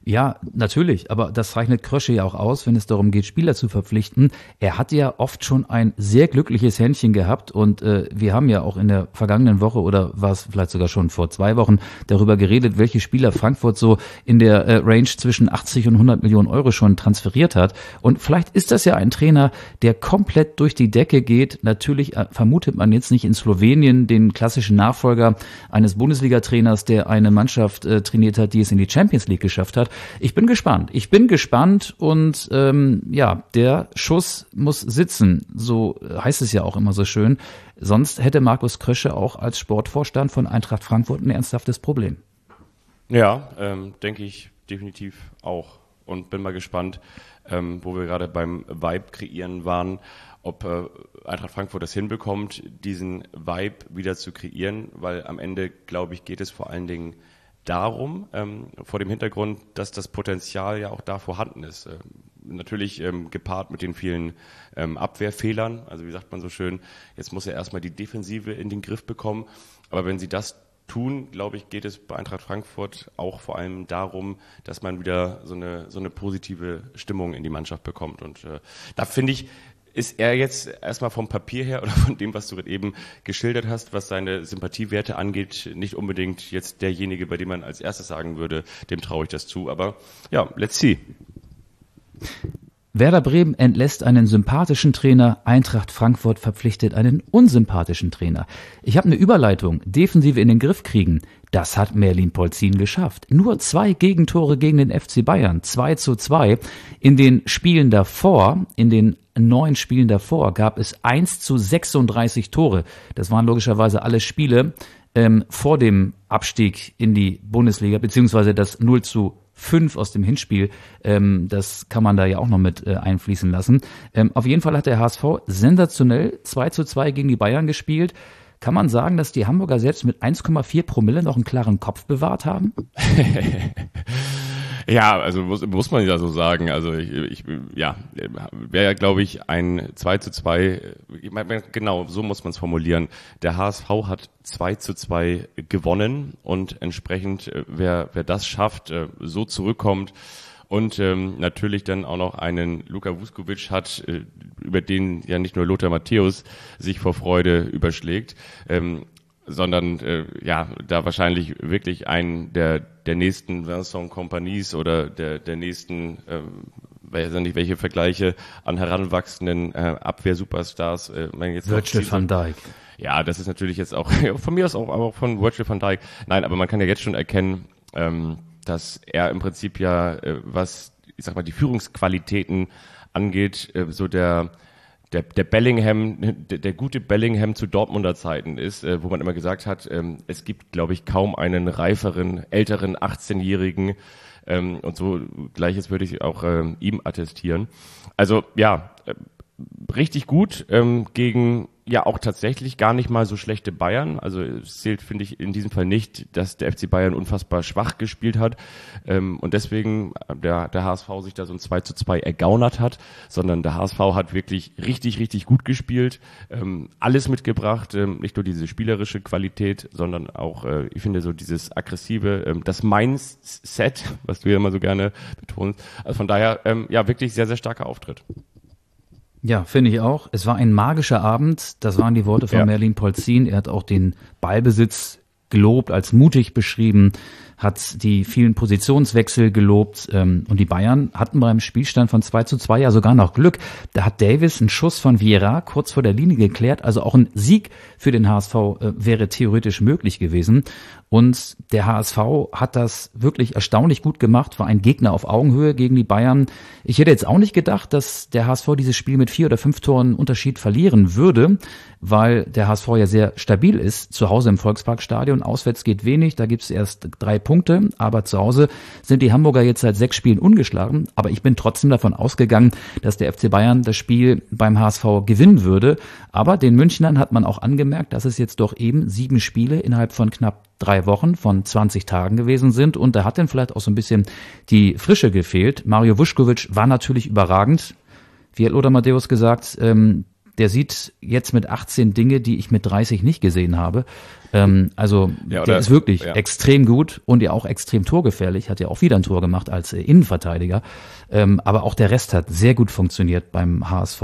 Ja, natürlich, aber das zeichnet Krösche ja auch aus, wenn es darum geht, Spieler zu verpflichten. Er hat ja oft schon ein sehr glückliches Händchen gehabt und wir haben ja auch in der vergangenen Woche oder war es vielleicht sogar schon vor 2 Wochen darüber geredet, welche Spieler Frankfurt so in der Range zwischen 80 und 100 Millionen Euro schon transferiert hat. Und vielleicht ist das ja ein Trainer, der komplett durch die Decke geht. Natürlich vermutet man jetzt nicht in Slowenien den klassischen Nachfolger eines Bundesliga-Trainers, der eine Mannschaft trainiert hat, die es in die Champions League geschafft hat. Ich bin gespannt und der Schuss muss sitzen, so heißt es ja auch immer so schön. Sonst hätte Markus Krösche auch als Sportvorstand von Eintracht Frankfurt ein ernsthaftes Problem. Ja, denke ich definitiv auch und bin mal gespannt, wo wir gerade beim Vibe kreieren waren, ob Eintracht Frankfurt das hinbekommt, diesen Vibe wieder zu kreieren, weil am Ende, glaube ich, geht es vor allen Dingen darum, vor dem Hintergrund, dass das Potenzial ja auch da vorhanden ist. Natürlich gepaart mit den vielen Abwehrfehlern, also wie sagt man so schön, jetzt muss er erstmal die Defensive in den Griff bekommen, aber wenn sie das tun, glaube ich, geht es bei Eintracht Frankfurt auch vor allem darum, dass man wieder so eine positive Stimmung in die Mannschaft bekommt und da finde ich, ist er jetzt erstmal vom Papier her oder von dem, was du eben geschildert hast, was seine Sympathiewerte angeht, nicht unbedingt jetzt derjenige, bei dem man als erstes sagen würde, dem traue ich das zu. Aber ja, let's see. Werder Bremen entlässt einen sympathischen Trainer, Eintracht Frankfurt verpflichtet einen unsympathischen Trainer. Ich habe eine Überleitung, Defensive in den Griff kriegen. Das hat Merlin Polzin geschafft. Nur 2 Gegentore gegen den FC Bayern, 2:2. In den Spielen davor, in den 9 Spielen davor, gab es 1:36 Tore. Das waren logischerweise alle Spiele vor dem Abstieg in die Bundesliga, beziehungsweise das 0:5 aus dem Hinspiel, das kann man da ja auch noch mit einfließen lassen. Auf jeden Fall hat der HSV sensationell 2:2 gegen die Bayern gespielt. Kann man sagen, dass die Hamburger selbst mit 1,4 Promille noch einen klaren Kopf bewahrt haben? Ja, also muss man ja so sagen. Also ich wäre ja, glaube ich, ein 2:2, genau, so muss man es formulieren. Der HSV hat 2:2 gewonnen und entsprechend, wer das schafft, so zurückkommt und natürlich dann auch noch einen Luka Vuskovic hat, über den ja nicht nur Lothar Matthäus sich vor Freude überschlägt, sondern da wahrscheinlich wirklich einen der nächsten Vincent Kompanies oder der nächsten, weiß ja nicht, welche Vergleiche an heranwachsenden Abwehr-Superstars. Virgil van Dijk. Ja, das ist natürlich jetzt auch, von mir aus auch von Virgil van Dijk. Nein, aber man kann ja jetzt schon erkennen, dass er im Prinzip ja, was, ich sag mal, die Führungsqualitäten angeht, so der Bellingham, der gute Bellingham zu Dortmunder Zeiten ist, wo man immer gesagt hat, es gibt, glaube ich, kaum einen reiferen, älteren 18-Jährigen, und so Gleiches würde ich auch ihm attestieren. Also ja, richtig gut gegen ja auch tatsächlich gar nicht mal so schlechte Bayern. Also es zählt, finde ich, in diesem Fall nicht, dass der FC Bayern unfassbar schwach gespielt hat und deswegen der HSV sich da so ein 2:2 ergaunert hat, sondern der HSV hat wirklich richtig, richtig gut gespielt, alles mitgebracht, nicht nur diese spielerische Qualität, sondern auch, ich finde, so dieses aggressive, das Mindset, was du ja immer so gerne betonst. Also von daher, ja, wirklich sehr, sehr starker Auftritt. Ja, finde ich auch. Es war ein magischer Abend. Das waren die Worte von Merlin Polzin. Er hat auch den Ballbesitz gelobt, als mutig beschrieben, hat die vielen Positionswechsel gelobt und die Bayern hatten beim Spielstand von 2:2 ja sogar noch Glück. Da hat Davis einen Schuss von Vieira kurz vor der Linie geklärt, also auch ein Sieg für den HSV wäre theoretisch möglich gewesen. Und der HSV hat das wirklich erstaunlich gut gemacht, war ein Gegner auf Augenhöhe gegen die Bayern. Ich hätte jetzt auch nicht gedacht, dass der HSV dieses Spiel mit 4 oder 5 Toren Unterschied verlieren würde, weil der HSV ja sehr stabil ist. Zu Hause im Volksparkstadion, auswärts geht wenig, da gibt's erst 3 Punkte, aber zu Hause sind die Hamburger jetzt seit 6 Spielen ungeschlagen. Aber ich bin trotzdem davon ausgegangen, dass der FC Bayern das Spiel beim HSV gewinnen würde. Aber den Münchnern hat man auch angemerkt, dass es jetzt doch eben 7 Spiele innerhalb von knapp 3 Wochen von 20 Tagen gewesen sind und da hat dann vielleicht auch so ein bisschen die Frische gefehlt. Mario Vuskovic war natürlich überragend. Wie hat Lothar Matthäus gesagt, der sieht jetzt mit 18 Dinge, die ich mit 30 nicht gesehen habe. Der ist wirklich extrem gut und ja auch extrem torgefährlich, hat ja auch wieder ein Tor gemacht als Innenverteidiger. Aber auch der Rest hat sehr gut funktioniert beim HSV.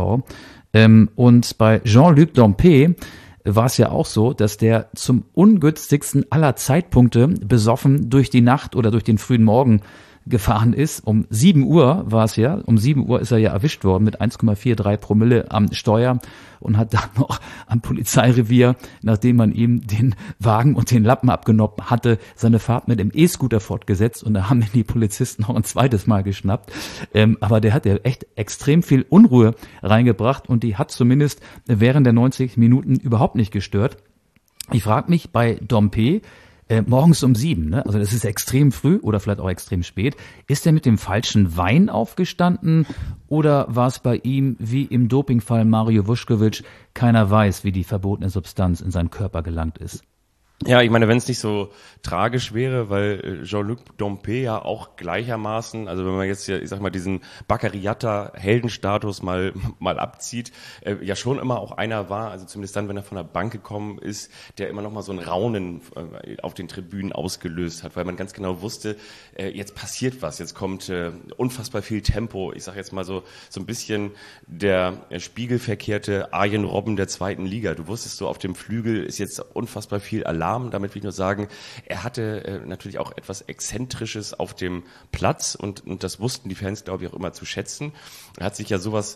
Und bei Jean-Luc Dompe war es ja auch so, dass der zum ungünstigsten aller Zeitpunkte besoffen durch die Nacht oder durch den frühen Morgen gefahren ist. Um 7 Uhr war es ja. Um 7 Uhr ist er ja erwischt worden mit 1,43 Promille am Steuer und hat dann noch am Polizeirevier, nachdem man ihm den Wagen und den Lappen abgenommen hatte, seine Fahrt mit dem E-Scooter fortgesetzt und da haben ihn die Polizisten noch ein zweites Mal geschnappt. Aber der hat ja echt extrem viel Unruhe reingebracht und die hat zumindest während der 90 Minuten überhaupt nicht gestört. Ich frage mich bei Dompe, morgens um 7, ne? Also das ist extrem früh oder vielleicht auch extrem spät. Ist er mit dem falschen Wein aufgestanden oder war es bei ihm wie im Dopingfall Mario Vuskovic, keiner weiß, wie die verbotene Substanz in seinen Körper gelangt ist? Ja, ich meine, wenn es nicht so tragisch wäre, weil Jean-Luc Dompe ja auch gleichermaßen, also wenn man jetzt hier, ich sag mal, diesen Baccariata-Heldenstatus mal abzieht, ja schon immer auch einer war, also zumindest dann, wenn er von der Bank gekommen ist, der immer noch mal so ein Raunen auf den Tribünen ausgelöst hat, weil man ganz genau wusste, jetzt passiert was, jetzt kommt unfassbar viel Tempo, ich sag jetzt mal so ein bisschen der spiegelverkehrte Arjen Robben der zweiten Liga. Du wusstest so, auf dem Flügel ist jetzt unfassbar viel Alarm. Damit will ich nur sagen, er hatte natürlich auch etwas Exzentrisches auf dem Platz und das wussten die Fans, glaube ich, auch immer zu schätzen. Er hat sich ja sowas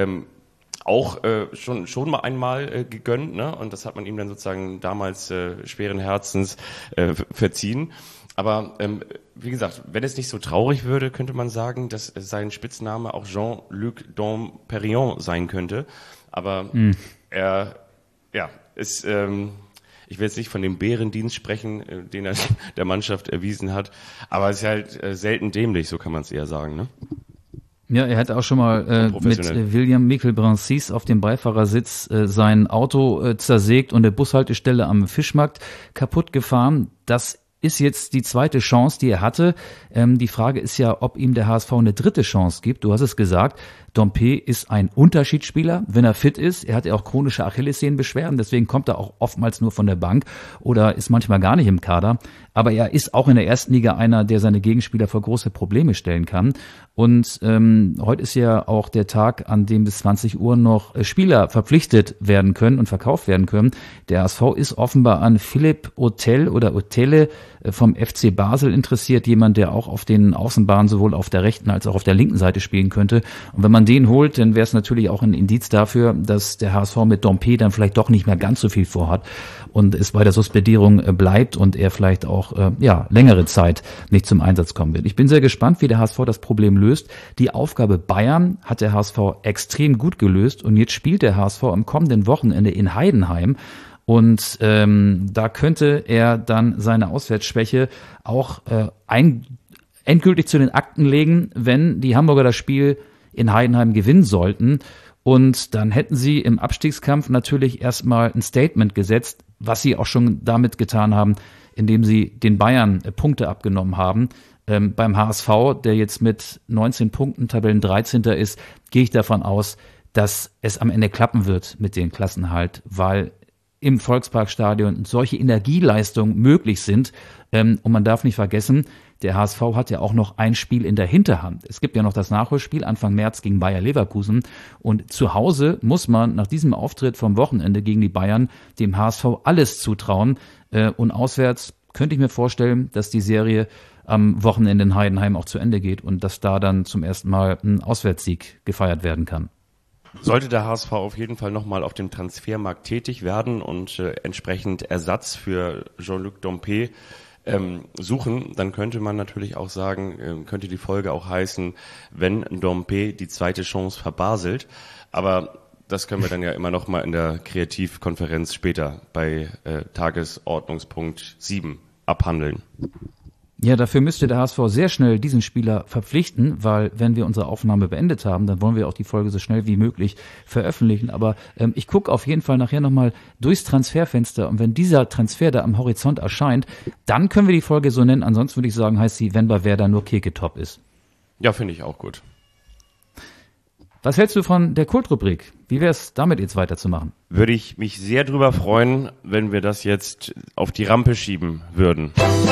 auch schon mal einmal gegönnt, ne? Und das hat man ihm dann sozusagen damals schweren Herzens verziehen. Aber wie gesagt, wenn es nicht so traurig würde, könnte man sagen, dass sein Spitzname auch Jean-Luc Domperion sein könnte. Aber er ist... ich will jetzt nicht von dem Bärendienst sprechen, den er der Mannschaft erwiesen hat, aber es ist halt selten dämlich, so kann man es eher sagen, ne? Ja, er hat auch schon mal mit William Michelbrancis auf dem Beifahrersitz sein Auto zersägt und eine Bushaltestelle am Fischmarkt kaputt gefahren. Das ist jetzt die zweite Chance, die er hatte. Die Frage ist ja, ob ihm der HSV eine dritte Chance gibt. Du hast es gesagt, Dompe ist ein Unterschiedsspieler, wenn er fit ist. Er hat ja auch chronische Achillessehnenbeschwerden, deswegen kommt er auch oftmals nur von der Bank oder ist manchmal gar nicht im Kader. Aber er ist auch in der ersten Liga einer, der seine Gegenspieler vor große Probleme stellen kann. Und heute ist ja auch der Tag, an dem bis 20 Uhr noch Spieler verpflichtet werden können und verkauft werden können. Der HSV ist offenbar an Philipp Otel oder Otele vom FC Basel interessiert, jemand, der auch auf den Außenbahnen sowohl auf der rechten als auch auf der linken Seite spielen könnte. Und wenn man den holt, dann wäre es natürlich auch ein Indiz dafür, dass der HSV mit Dompe dann vielleicht doch nicht mehr ganz so viel vorhat und es bei der Suspendierung bleibt und er vielleicht auch längere Zeit nicht zum Einsatz kommen wird. Ich bin sehr gespannt, wie der HSV das Problem löst. Die Aufgabe Bayern hat der HSV extrem gut gelöst und jetzt spielt der HSV am kommenden Wochenende in Heidenheim. Und da könnte er dann seine Auswärtsschwäche auch endgültig zu den Akten legen, wenn die Hamburger das Spiel in Heidenheim gewinnen sollten. Und dann hätten sie im Abstiegskampf natürlich erstmal ein Statement gesetzt, was sie auch schon damit getan haben, indem sie den Bayern Punkte abgenommen haben. Beim HSV, der jetzt mit 19 Punkten Tabellen 13. ist, gehe ich davon aus, dass es am Ende klappen wird mit dem Klassenerhalt, weil im Volksparkstadion solche Energieleistungen möglich sind. Und man darf nicht vergessen, der HSV hat ja auch noch ein Spiel in der Hinterhand. Es gibt ja noch das Nachholspiel Anfang März gegen Bayer Leverkusen. Und zu Hause muss man nach diesem Auftritt vom Wochenende gegen die Bayern dem HSV alles zutrauen. Und auswärts könnte ich mir vorstellen, dass die Serie am Wochenende in Heidenheim auch zu Ende geht und dass da dann zum ersten Mal ein Auswärtssieg gefeiert werden kann. Sollte der HSV auf jeden Fall nochmal auf dem Transfermarkt tätig werden und entsprechend Ersatz für Jean-Luc Dompe suchen, dann könnte man natürlich auch sagen, könnte die Folge auch heißen, wenn Dompe die zweite Chance verbaselt. Aber das können wir dann ja immer noch mal in der Kreativkonferenz später bei Tagesordnungspunkt 7 abhandeln. Ja, dafür müsste der HSV sehr schnell diesen Spieler verpflichten, weil wenn wir unsere Aufnahme beendet haben, dann wollen wir auch die Folge so schnell wie möglich veröffentlichen. Aber ich gucke auf jeden Fall nachher nochmal durchs Transferfenster und wenn dieser Transfer da am Horizont erscheint, dann können wir die Folge so nennen. Ansonsten würde ich sagen, heißt sie, wenn bei Werder nur Keketop ist. Ja, finde ich auch gut. Was hältst du von der Kultrubrik? Wie wäre es damit jetzt weiterzumachen? Würde ich mich sehr drüber freuen, wenn wir das jetzt auf die Rampe schieben würden.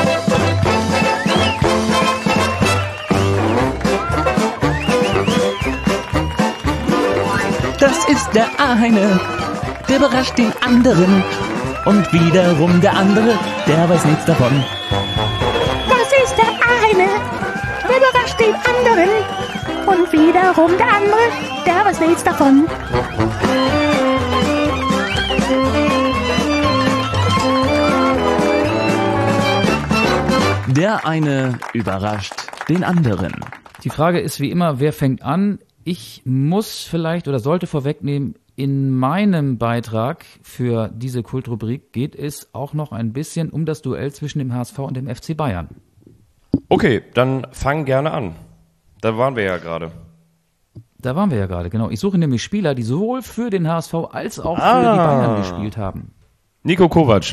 Das ist der eine, der überrascht den anderen. Und wiederum der andere, der weiß nichts davon. Das ist der eine, der überrascht den anderen. Und wiederum der andere, der weiß nichts davon. Der eine überrascht den anderen. Die Frage ist wie immer, wer fängt an? Ich muss vielleicht oder sollte vorwegnehmen, in meinem Beitrag für diese Kultrubrik geht es auch noch ein bisschen um das Duell zwischen dem HSV und dem FC Bayern. Okay, dann fang gerne an. Da waren wir ja gerade. Da waren wir ja gerade, genau. Ich suche nämlich Spieler, die sowohl für den HSV als auch für die Bayern gespielt haben. Nico Kovac.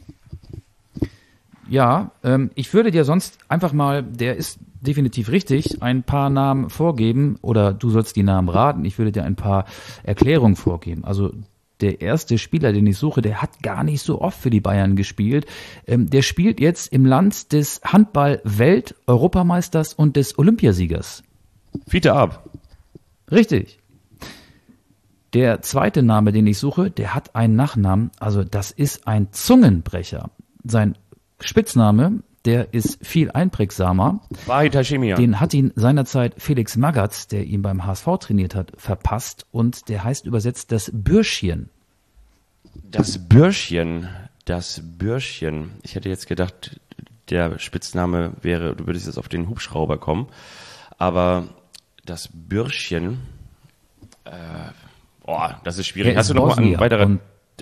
Ja, ich würde dir sonst einfach mal, der ist definitiv richtig, ein paar Namen vorgeben oder du sollst die Namen raten. Ich würde dir ein paar Erklärungen vorgeben. Also der erste Spieler, den ich suche, der hat gar nicht so oft für die Bayern gespielt. Der spielt jetzt im Land des Handball-Welt-Europameisters und des Olympiasiegers. Fiete Ab. Richtig. Der zweite Name, den ich suche, der hat einen Nachnamen, also das ist ein Zungenbrecher. Sein Spitzname, der ist viel einprägsamer. Wahid Hashemian. Den hat ihn seinerzeit Felix Magath, der ihn beim HSV trainiert hat, verpasst und der heißt übersetzt das Bürschchen. Das Bürschchen. Ich hätte jetzt gedacht, der Spitzname wäre, du würdest jetzt auf den Hubschrauber kommen, aber das Bürschchen, das ist schwierig. Hast du noch mal einen weiteren?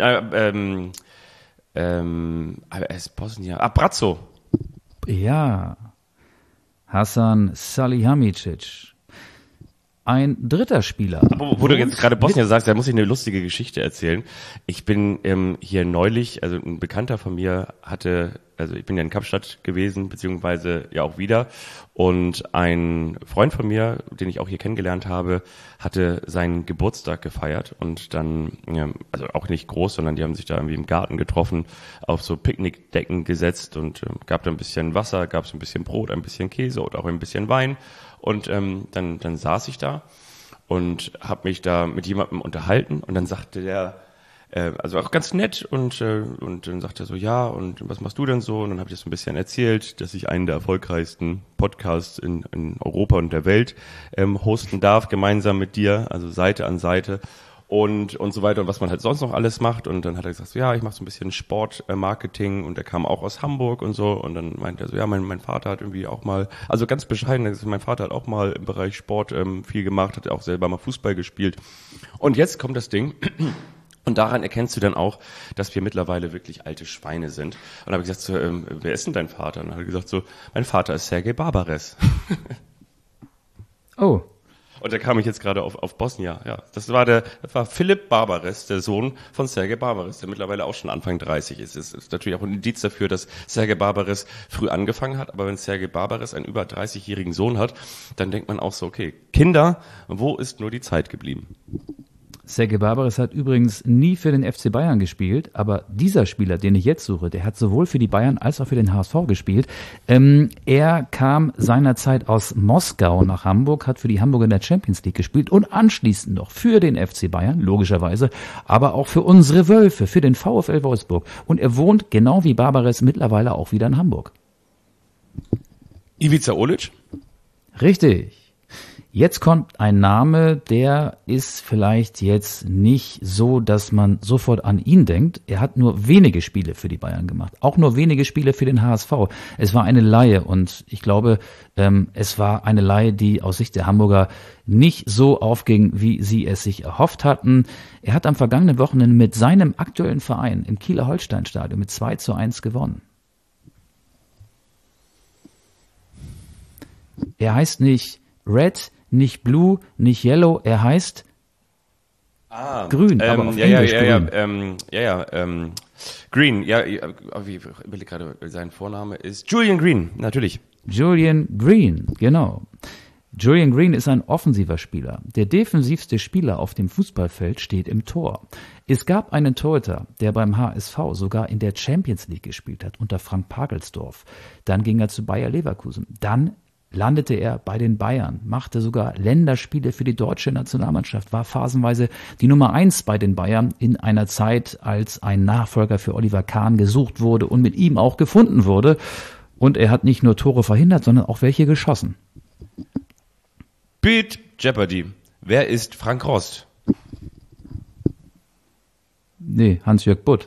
Er ist Bosnier. Brazzo. Ja, Hasan Salihamidzic. Ein dritter Spieler. Aber wo du jetzt gerade Bosnien sagst, da muss ich eine lustige Geschichte erzählen. Ich bin hier neulich, also ein Bekannter von mir ich bin ja in Kapstadt gewesen, beziehungsweise ja auch wieder. Und ein Freund von mir, den ich auch hier kennengelernt habe, hatte seinen Geburtstag gefeiert. Und dann, also auch nicht groß, sondern die haben sich da irgendwie im Garten getroffen, auf so Picknickdecken gesetzt und gab da ein bisschen Wasser, gab es ein bisschen Brot, ein bisschen Käse und auch ein bisschen Wein. Und dann saß ich da und habe mich da mit jemandem unterhalten und dann sagte der, also auch ganz nett und dann sagte er so, ja, und was machst du denn so? Und dann habe ich das so ein bisschen erzählt, dass ich einen der erfolgreichsten Podcasts in Europa und der Welt hosten darf, gemeinsam mit dir, also Seite an Seite. Und so weiter und was man halt sonst noch alles macht. Und dann hat er gesagt, so, ja, ich mache so ein bisschen Sportmarketing und er kam auch aus Hamburg und so. Und dann meinte er so, ja, mein Vater hat irgendwie auch mal, also ganz bescheiden, mein Vater hat auch mal im Bereich Sport viel gemacht, hat auch selber mal Fußball gespielt. Und jetzt kommt das Ding. Und daran erkennst du dann auch, dass wir mittlerweile wirklich alte Schweine sind. Und dann habe ich gesagt, so, wer ist denn dein Vater? Und dann hat er gesagt, so, mein Vater ist Sergej Barbares. Oh. Und da kam ich jetzt gerade auf Bosnien, ja. Das war Philipp Barbares, der Sohn von Sergej Barbares, der mittlerweile auch schon Anfang 30 ist. Es ist natürlich auch ein Indiz dafür, dass Sergej Barbares früh angefangen hat. Aber wenn Sergej Barbares einen über 30-jährigen Sohn hat, dann denkt man auch so, okay, Kinder, wo ist nur die Zeit geblieben? Sergej Barbares hat übrigens nie für den FC Bayern gespielt, aber dieser Spieler, den ich jetzt suche, der hat sowohl für die Bayern als auch für den HSV gespielt. Er kam seinerzeit aus Moskau nach Hamburg, hat für die Hamburger in der Champions League gespielt und anschließend noch für den FC Bayern, logischerweise, aber auch für unsere Wölfe, für den VfL Wolfsburg. Und er wohnt, genau wie Barbares, mittlerweile auch wieder in Hamburg. Ivica Olic? Richtig. Jetzt kommt ein Name, der ist vielleicht jetzt nicht so, dass man sofort an ihn denkt. Er hat nur wenige Spiele für die Bayern gemacht, auch nur wenige Spiele für den HSV. Es war eine Leihe und ich glaube, es war eine Leihe, die aus Sicht der Hamburger nicht so aufging, wie sie es sich erhofft hatten. Er hat am vergangenen Wochenende mit seinem aktuellen Verein im Kieler Holstein-Stadion mit 2:1 gewonnen. Er heißt nicht Red, nicht Blue, nicht Yellow, er heißt Grün, aber auf Englisch Grün. Green, ich überlege gerade, sein Vorname ist Julian Green, natürlich. Julian Green, genau. Julian Green ist ein offensiver Spieler. Der defensivste Spieler auf dem Fußballfeld steht im Tor. Es gab einen Torhüter, der beim HSV sogar in der Champions League gespielt hat, unter Frank Pagelsdorf. Dann ging er zu Bayer Leverkusen. Dann landete er bei den Bayern, machte sogar Länderspiele für die deutsche Nationalmannschaft, war phasenweise die Nummer 1 bei den Bayern in einer Zeit, als ein Nachfolger für Oliver Kahn gesucht wurde und mit ihm auch gefunden wurde. Und er hat nicht nur Tore verhindert, sondern auch welche geschossen. Beat Jeopardy. Wer ist Frank Rost? Nee, Hans-Jörg Butt.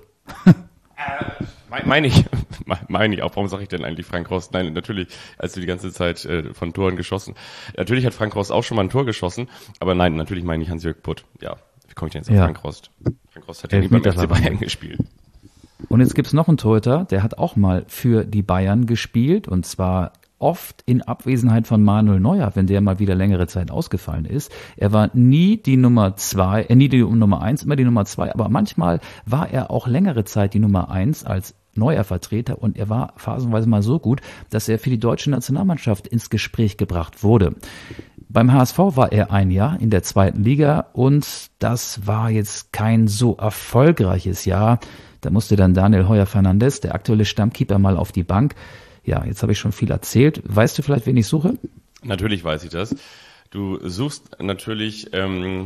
Meine ich auch. Warum sage ich denn eigentlich Frank Rost? Nein, natürlich, als du die ganze Zeit von Toren geschossen. Natürlich hat Frank Rost auch schon mal ein Tor geschossen, aber nein, natürlich meine ich Hans-Jörg Butt. Ja, wie komme ich denn jetzt auf Frank Rost? Frank Rost hat ja nie beim FC Bayern gespielt. Und jetzt gibt's noch einen Torhüter, der hat auch mal für die Bayern gespielt, und zwar oft in Abwesenheit von Manuel Neuer, wenn der mal wieder längere Zeit ausgefallen ist. Er war nie die Nummer 2, nie die Nummer 1, immer die Nummer 2, aber manchmal war er auch längere Zeit die Nummer 1 als neuer Vertreter, und er war phasenweise mal so gut, dass er für die deutsche Nationalmannschaft ins Gespräch gebracht wurde. Beim HSV war er ein Jahr in der 2. Liga, und das war jetzt kein so erfolgreiches Jahr. Da musste dann Daniel Heuer-Fernandes, der aktuelle Stammkeeper, mal auf die Bank. Ja, jetzt habe ich schon viel erzählt. Weißt du vielleicht, wen ich suche? Natürlich weiß ich das. Du suchst natürlich, wie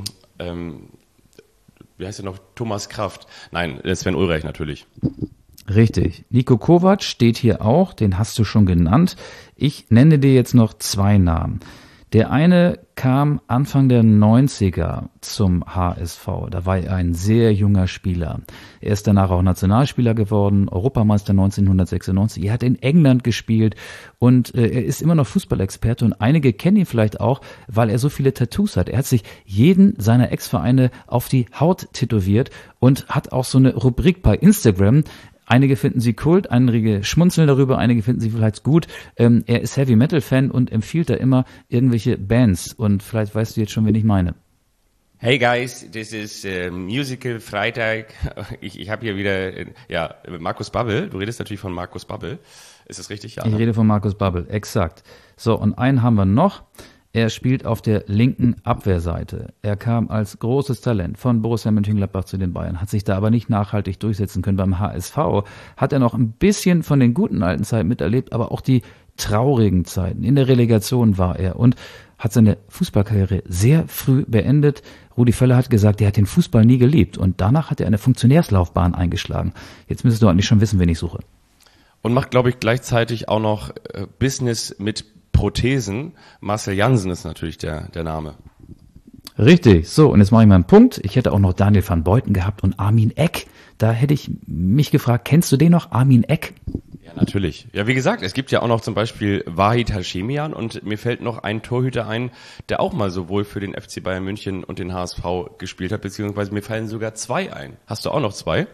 heißt er noch, Thomas Kraft. Nein, Sven Ulreich natürlich. Richtig. Niko Kovac steht hier auch, den hast du schon genannt. Ich nenne dir jetzt noch 2 Namen. Der eine kam Anfang der 90er zum HSV. Da war er ein sehr junger Spieler. Er ist danach auch Nationalspieler geworden, Europameister 1996. Er hat in England gespielt, und er ist immer noch Fußballexperte, und einige kennen ihn vielleicht auch, weil er so viele Tattoos hat. Er hat sich jeden seiner Ex-Vereine auf die Haut tätowiert und hat auch so eine Rubrik bei Instagram. Einige finden sie kult, einige schmunzeln darüber, einige finden sie vielleicht gut. Er ist Heavy-Metal-Fan und empfiehlt da immer irgendwelche Bands. Und vielleicht weißt du jetzt schon, wen ich meine. Hey guys, this is Musical Freitag. Ich habe hier wieder, Markus Babbel. Du redest natürlich von Markus Babbel. Ist das richtig? Ja, Ich rede von Markus Babbel, exakt. So, und einen haben wir noch. Er spielt auf der linken Abwehrseite. Er kam als großes Talent von Borussia Mönchengladbach zu den Bayern, hat sich da aber nicht nachhaltig durchsetzen können. Beim HSV hat er noch ein bisschen von den guten alten Zeiten miterlebt, aber auch die traurigen Zeiten. In der Relegation war er und hat seine Fußballkarriere sehr früh beendet. Rudi Völler hat gesagt, er hat den Fußball nie geliebt, und danach hat er eine Funktionärslaufbahn eingeschlagen. Jetzt müsstest du eigentlich schon wissen, wen ich suche. Und macht, glaube ich, gleichzeitig auch noch Business mit Prothesen. Marcel Jansen ist natürlich der Name. Richtig. So, und jetzt mache ich mal einen Punkt. Ich hätte auch noch Daniel van Beuten gehabt und Armin Eck. Da hätte ich mich gefragt, kennst du den noch, Armin Eck? Ja, natürlich. Ja, wie gesagt, es gibt ja auch noch zum Beispiel Wahid Hashemian, und mir fällt noch ein Torhüter ein, der auch mal sowohl für den FC Bayern München und den HSV gespielt hat, beziehungsweise mir fallen sogar 2 ein. Hast du auch noch 2?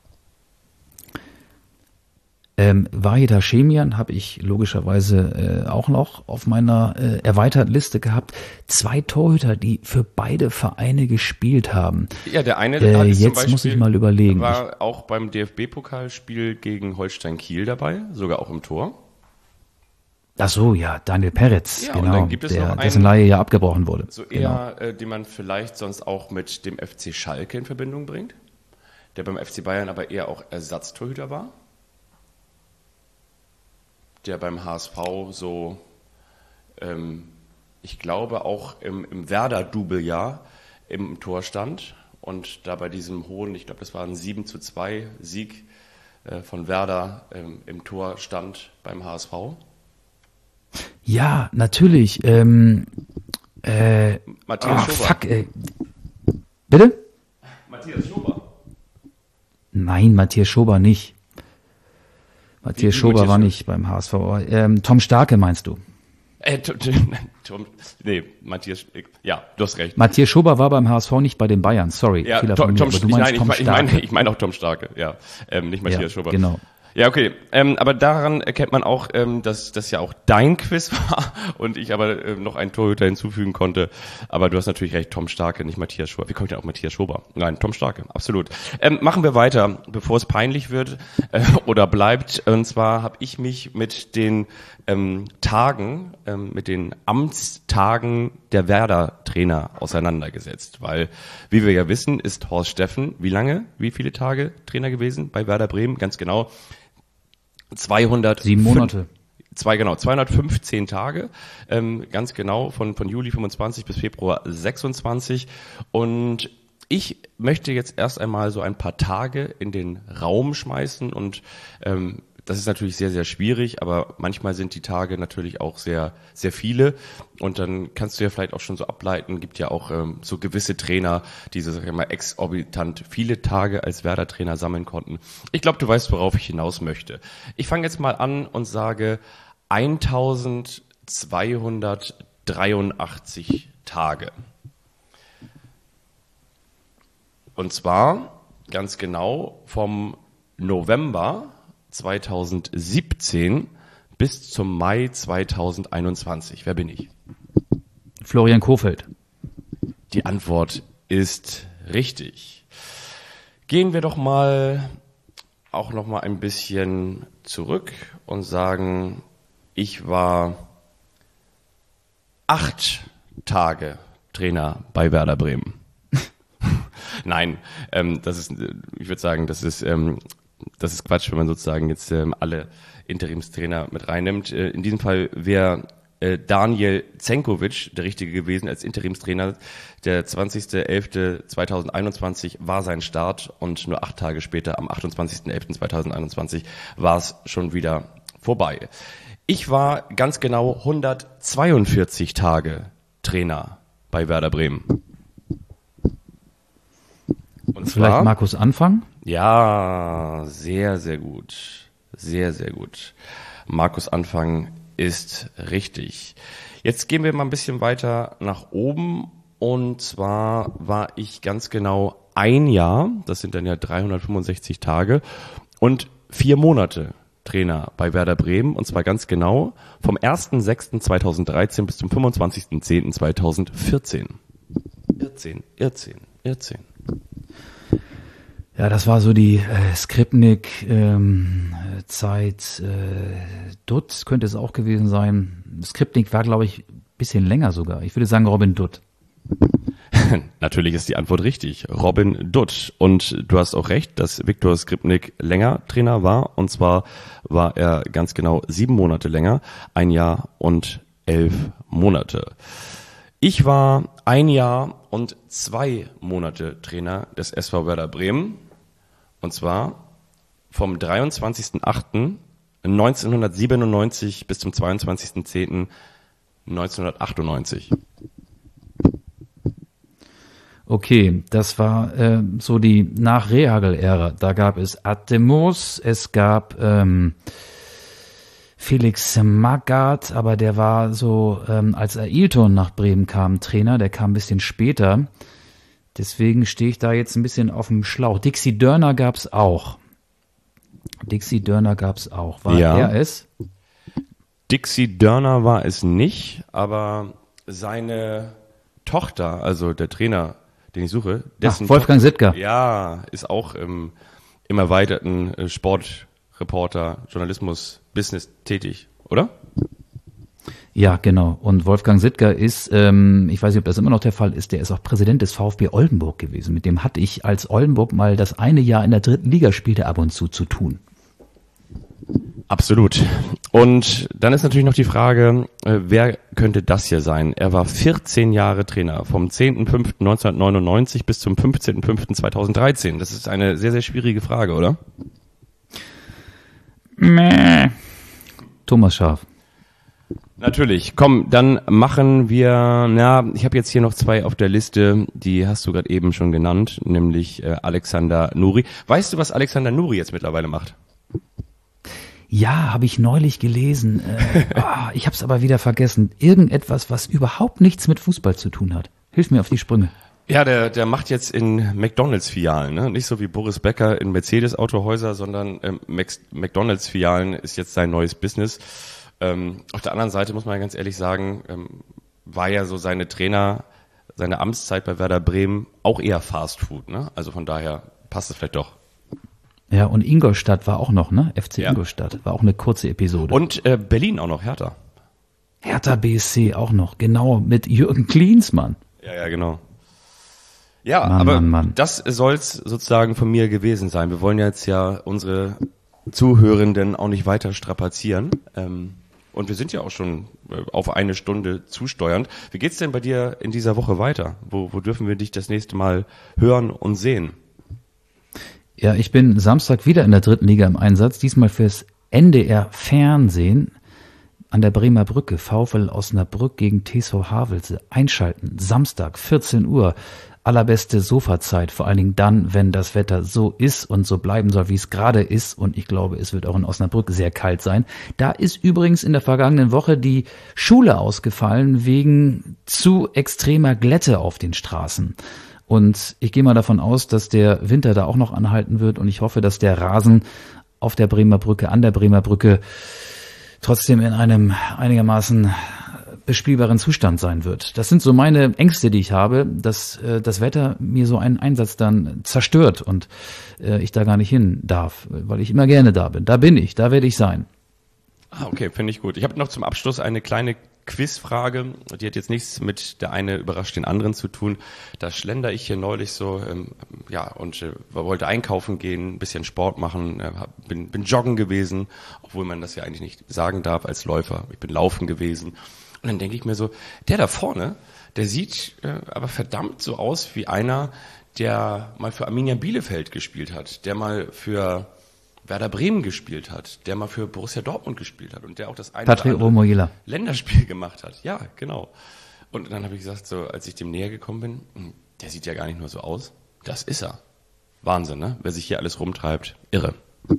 Wahid Hashemian habe ich logischerweise auch noch auf meiner erweiterten Liste gehabt. 2 Torhüter, die für beide Vereine gespielt haben. Ja, der eine jetzt zum Beispiel muss ich mal überlegen. War auch beim DFB-Pokalspiel gegen Holstein Kiel dabei, sogar auch im Tor. Ach so, ja, Daniel Peretz, Ja, genau, und dann gibt es noch einen, dessen Leihe ja abgebrochen wurde. So genau. eher, den man vielleicht sonst auch mit dem FC Schalke in Verbindung bringt, der beim FC Bayern aber eher auch Ersatztorhüter war. Der beim HSV so, ich glaube auch im Werder-Double-Jahr im Tor stand und da bei diesem hohen, ich glaube das war ein 7:2 Sieg von Werder im Tor stand beim HSV. Ja, natürlich. Matthias Schober. Fuck, bitte? Matthias Schober. Nein, Matthias Schober nicht. Matthias Schober war nicht beim HSV. Tom Starke meinst du? Matthias, ja, du hast recht. Matthias Schober war beim HSV, nicht bei den Bayern, sorry. Ja, ich meine auch Tom Starke. Ich meine auch Tom Starke, ja, nicht Matthias Schober. Genau. Ja, okay. Aber daran erkennt man auch, dass das ja auch dein Quiz war und ich aber noch einen Torhüter hinzufügen konnte. Aber du hast natürlich recht, Tom Starke, nicht Matthias Schober. Wie kommt denn auch Matthias Schober? Nein, Tom Starke, absolut. Machen wir weiter, bevor es peinlich wird oder bleibt. Und zwar habe ich mich mit den Tagen, mit den Amtstagen der Werder-Trainer auseinandergesetzt. Weil, wie wir ja wissen, ist Horst Steffen wie viele Tage Trainer gewesen bei Werder Bremen? Ganz genau. 7 Monate. 215 Tage, ganz genau, von Juli 25 bis Februar 26. Und ich möchte jetzt erst einmal so ein paar Tage in den Raum schmeißen und das ist natürlich sehr, sehr schwierig, aber manchmal sind die Tage natürlich auch sehr, sehr viele und dann kannst du ja vielleicht auch schon so ableiten, gibt ja auch so gewisse Trainer, die so, sag ich mal, exorbitant viele Tage als Werder-Trainer sammeln konnten. Ich glaube, du weißt, worauf ich hinaus möchte. Ich fange jetzt mal an und sage 1283 Tage. Und zwar ganz genau vom November 2017 bis zum Mai 2021. Wer bin ich? Florian Kohfeldt. Die Antwort ist richtig. Gehen wir doch mal auch noch mal ein bisschen zurück und sagen, ich war 8 Tage Trainer bei Werder Bremen. Nein, ich würde sagen, das ist Quatsch, wenn man sozusagen jetzt alle Interimstrainer mit reinnimmt. In diesem Fall wäre Daniel Zenkovic der Richtige gewesen als Interimstrainer. Der 20.11.2021 war sein Start und nur 8 Tage später, am 28.11.2021, war es schon wieder vorbei. Ich war ganz genau 142 Tage Trainer bei Werder Bremen. Und Vielleicht zwar, Markus Anfang? Ja, sehr, sehr gut. Sehr, sehr gut. Markus Anfang ist richtig. Jetzt gehen wir mal ein bisschen weiter nach oben. Und zwar war ich ganz genau 1 Jahr, das sind dann ja 365 Tage, und 4 Monate Trainer bei Werder Bremen. Und zwar ganz genau vom 1.6.2013 bis zum 25.10.2014. Irrtehen. Ja, das war so die Skripnik-Zeit. Dutt könnte es auch gewesen sein. Skripnik war, glaube ich, ein bisschen länger sogar. Ich würde sagen Robin Dutt. Natürlich ist die Antwort richtig. Robin Dutt. Und du hast auch recht, dass Viktor Skripnik länger Trainer war. Und zwar war er ganz genau 7 Monate länger. 1 Jahr und 11 Monate. Ich war 1 Jahr und 2 Monate Trainer des SV Werder Bremen. Und zwar vom 23.08.1997 bis zum 22.10.1998. Okay, das war so die Nach-Rehagel-Ära. Da gab es Atemos, es gab Felix Magath, aber der war so, als Ailton nach Bremen kam, Trainer, der kam ein bisschen später. Deswegen stehe ich da jetzt ein bisschen auf dem Schlauch. Dixie Dörner gab's auch. War ja. Er es? Dixie Dörner war es nicht, aber seine Tochter, also der Trainer, den ich suche, dessen Wolfgang Sittger. Ja, ist auch im erweiterten Sportreporter, Journalismus, Business tätig, oder? Ja, genau. Und Wolfgang Sittger ist, ich weiß nicht, ob das immer noch der Fall ist, der ist auch Präsident des VfB Oldenburg gewesen. Mit dem hatte ich als Oldenburg mal das eine Jahr in der 3. Liga spielte ab und zu tun. Absolut. Und dann ist natürlich noch die Frage, wer könnte das hier sein? Er war 14 Jahre Trainer, vom 10.05.1999 bis zum 15.05.2013. Das ist eine sehr, sehr schwierige Frage, oder? Thomas Schaaf. Natürlich. Komm, dann machen wir, ich habe jetzt hier noch 2 auf der Liste, die hast du gerade eben schon genannt, nämlich Alexander Nuri. Weißt du, was Alexander Nuri jetzt mittlerweile macht? Ja, habe ich neulich gelesen. Ich habe es aber wieder vergessen. Irgendetwas, was überhaupt nichts mit Fußball zu tun hat. Hilf mir auf die Sprünge. Ja, der macht jetzt in McDonalds-Filialen, ne? Nicht so wie Boris Becker in Mercedes-Autohäuser, sondern McDonalds-Filialen ist jetzt sein neues Business. Auf der anderen Seite muss man ja ganz ehrlich sagen, war ja so seine Amtszeit bei Werder Bremen auch eher Fast Food, ne? Also von daher passt es vielleicht doch. Ja, und Ingolstadt war auch noch, ne? FC Ja. Ingolstadt war auch eine kurze Episode. Und Berlin auch noch, Hertha. Hertha BSC auch noch, genau, mit Jürgen Klinsmann. Ja, genau. Ja, Mann, aber Mann. das soll's sozusagen von mir gewesen sein. Wir wollen jetzt ja unsere Zuhörenden auch nicht weiter strapazieren. Und wir sind ja auch schon auf 1 Stunde zusteuernd. Wie geht's denn bei dir in dieser Woche weiter? Wo dürfen wir dich das nächste Mal hören und sehen? Ja, ich bin Samstag wieder in der 3. Liga im Einsatz, diesmal fürs NDR Fernsehen an der Bremer Brücke, VfL Osnabrück gegen TSV Havelse. Einschalten, Samstag, 14 Uhr. Allerbeste Sofazeit, vor allen Dingen dann, wenn das Wetter so ist und so bleiben soll, wie es gerade ist. Und ich glaube, es wird auch in Osnabrück sehr kalt sein. Da ist übrigens in der vergangenen Woche die Schule ausgefallen wegen zu extremer Glätte auf den Straßen. Und ich gehe mal davon aus, dass der Winter da auch noch anhalten wird. Und ich hoffe, dass der Rasen auf der Bremer Brücke, an der Bremer Brücke, trotzdem in einem einigermaßen bespielbaren Zustand sein wird. Das sind so meine Ängste, die ich habe, dass das Wetter mir so einen Einsatz dann zerstört und ich da gar nicht hin darf, weil ich immer gerne da bin. Da bin ich, da werde ich sein. Ah, okay, finde ich gut. Ich habe noch zum Abschluss eine kleine Quizfrage, die hat jetzt nichts mit der eine überrascht den anderen zu tun. Da schlender ich hier neulich so, wollte einkaufen gehen, ein bisschen Sport machen, bin joggen gewesen, obwohl man das ja eigentlich nicht sagen darf als Läufer. Ich bin laufen gewesen. Und dann denke ich mir so, der da vorne, der sieht aber verdammt so aus wie einer, der mal für Arminia Bielefeld gespielt hat, der mal für Werder Bremen gespielt hat, der mal für Borussia Dortmund gespielt hat und der auch das eine Patrick oder andere Omoyela. Länderspiel gemacht hat. Ja, genau. Und dann habe ich gesagt, so als ich dem näher gekommen bin, der sieht ja gar nicht nur so aus. Das ist er. Wahnsinn, ne? Wer sich hier alles rumtreibt. Irre.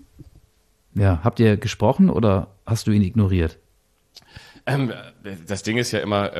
Ja, habt ihr gesprochen oder hast du ihn ignoriert? Das Ding ist ja immer,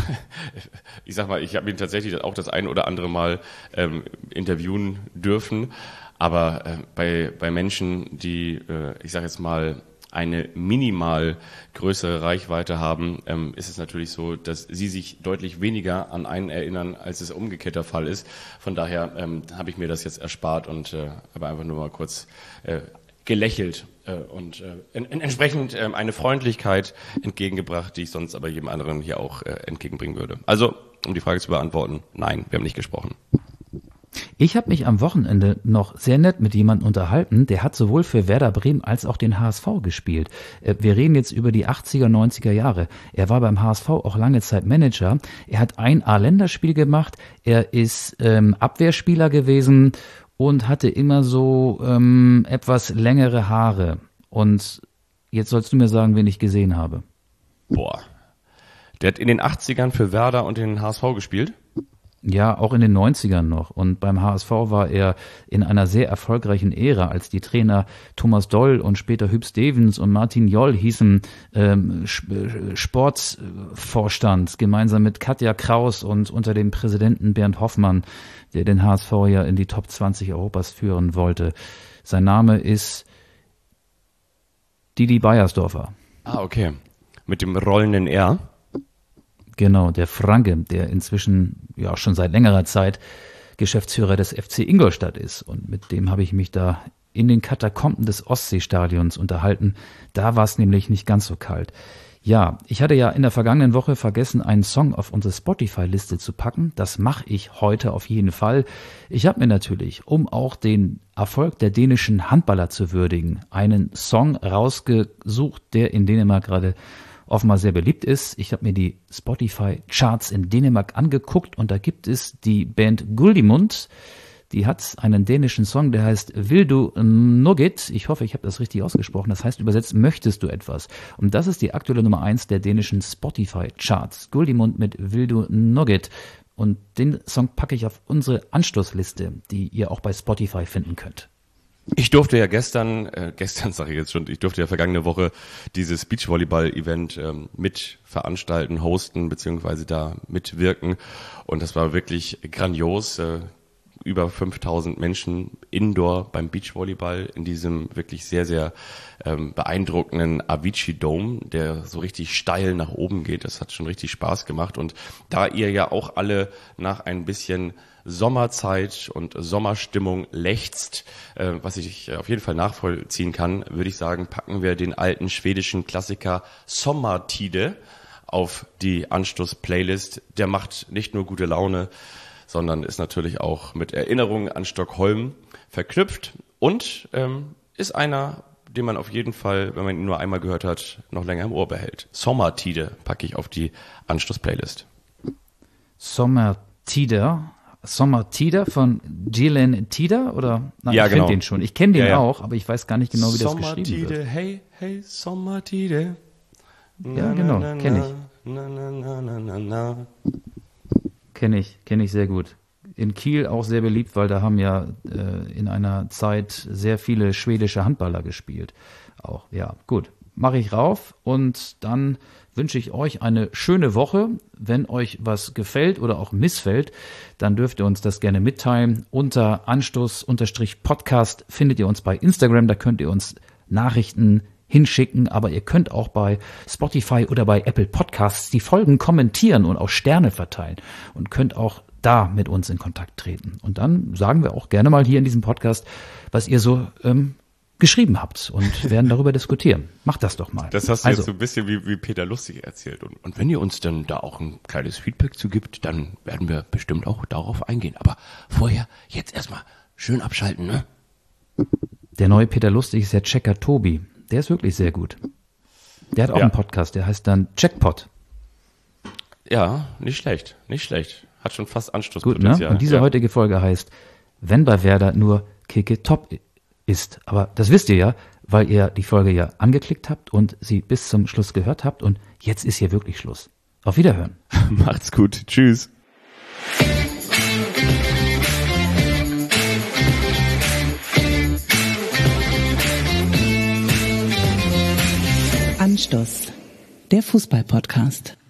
ich sag mal, ich habe ihn tatsächlich auch das ein oder andere Mal interviewen dürfen, aber bei Menschen, die, ich sage jetzt mal, eine minimal größere Reichweite haben, ist es natürlich so, dass sie sich deutlich weniger an einen erinnern, als es umgekehrt der Fall ist. Von daher habe ich mir das jetzt erspart und habe einfach nur mal kurz gelächelt und entsprechend eine Freundlichkeit entgegengebracht, die ich sonst aber jedem anderen hier auch entgegenbringen würde. Also, um die Frage zu beantworten, nein, wir haben nicht gesprochen. Ich habe mich am Wochenende noch sehr nett mit jemandem unterhalten, der hat sowohl für Werder Bremen als auch den HSV gespielt. Wir reden jetzt über die 80er, 90er Jahre. Er war beim HSV auch lange Zeit Manager. Er hat ein A-Länderspiel gemacht. Er ist Abwehrspieler gewesen und hatte immer so etwas längere Haare. Und jetzt sollst du mir sagen, wen ich gesehen habe. Boah. Der hat in den 80ern für Werder und den HSV gespielt? Ja, auch in den 90ern noch. Und beim HSV war er in einer sehr erfolgreichen Ära, als die Trainer Thomas Doll und später Hüb Stevens und Martin Joll hießen Sportvorstand, gemeinsam mit Katja Kraus und unter dem Präsidenten Bernd Hoffmann, der den HSV ja in die Top 20 Europas führen wollte. Sein Name ist Didi Beiersdorfer. Ah, okay. Mit dem rollenden R? Genau, der Franke, der inzwischen ja schon seit längerer Zeit Geschäftsführer des FC Ingolstadt ist. Und mit dem habe ich mich da in den Katakomben des Ostseestadions unterhalten. Da war es nämlich nicht ganz so kalt. Ja, ich hatte ja in der vergangenen Woche vergessen, einen Song auf unsere Spotify-Liste zu packen. Das mache ich heute auf jeden Fall. Ich habe mir natürlich, um auch den Erfolg der dänischen Handballer zu würdigen, einen Song rausgesucht, der in Dänemark gerade offenbar sehr beliebt ist. Ich habe mir die Spotify-Charts in Dänemark angeguckt und da gibt es die Band Guldimund. Die hat einen dänischen Song, der heißt Vil du noget. Ich hoffe, ich habe das richtig ausgesprochen. Das heißt übersetzt, möchtest du etwas? Und das ist die aktuelle Nummer 1 der dänischen Spotify-Charts. Guldimund mit Vil du noget. Und den Song packe ich auf unsere Anschlussliste, die ihr auch bei Spotify finden könnt. Ich durfte ja gestern sage ich jetzt schon, ich durfte ja vergangene Woche dieses Beachvolleyball-Event mit veranstalten, hosten, beziehungsweise da mitwirken. Und das war wirklich grandios. Über 5000 Menschen indoor beim Beachvolleyball in diesem wirklich sehr, sehr beeindruckenden Avicii Dome, der so richtig steil nach oben geht. Das hat schon richtig Spaß gemacht. Und da ihr ja auch alle nach ein bisschen Sommerzeit und Sommerstimmung lechzt, was ich auf jeden Fall nachvollziehen kann, würde ich sagen, packen wir den alten schwedischen Klassiker Sommartide auf die Anstoß-Playlist. Der macht nicht nur gute Laune, sondern ist natürlich auch mit Erinnerungen an Stockholm verknüpft und ist einer, den man auf jeden Fall, wenn man ihn nur einmal gehört hat, noch länger im Ohr behält. Sommartide packe ich auf die Anstoß-Playlist. Sommartide von Gillen Tider oder? Nein, ja, ich genau. kenne den schon. Ich kenne den auch, aber ich weiß gar nicht genau, wie das geschrieben Sommartide, wird. hey, hey, Sommartide. Ja, genau, kenne ich. Kenne ich sehr gut. In Kiel auch sehr beliebt, weil da haben ja in einer Zeit sehr viele schwedische Handballer gespielt. Auch, ja, gut. Mache ich rauf und dann wünsche ich euch eine schöne Woche. Wenn euch was gefällt oder auch missfällt, dann dürft ihr uns das gerne mitteilen. Unter Anstoß-Podcast findet ihr uns bei Instagram, da könnt ihr uns Nachrichten hinschicken, aber ihr könnt auch bei Spotify oder bei Apple Podcasts die Folgen kommentieren und auch Sterne verteilen und könnt auch da mit uns in Kontakt treten. Und dann sagen wir auch gerne mal hier in diesem Podcast, was ihr so geschrieben habt und werden darüber diskutieren. Macht das doch mal. Das hast du jetzt so ein bisschen wie Peter Lustig erzählt. Und wenn ihr uns dann da auch ein kleines Feedback zu gibt, dann werden wir bestimmt auch darauf eingehen. Aber vorher jetzt erstmal schön abschalten, ne? Der neue Peter Lustig ist der Checker Tobi. Der ist wirklich sehr gut. Der hat auch einen Podcast, der heißt dann Checkpot. Ja, nicht schlecht, nicht schlecht. Hat schon fast Gut, Anstoßpotenzial. ne? Und diese heutige Folge heißt, wenn bei Werder nur Keke top ist. Aber das wisst ihr ja, weil ihr die Folge ja angeklickt habt und sie bis zum Schluss gehört habt. Und jetzt ist hier wirklich Schluss. Auf Wiederhören. Macht's gut. Tschüss. Anstoß, der Fußball-Podcast.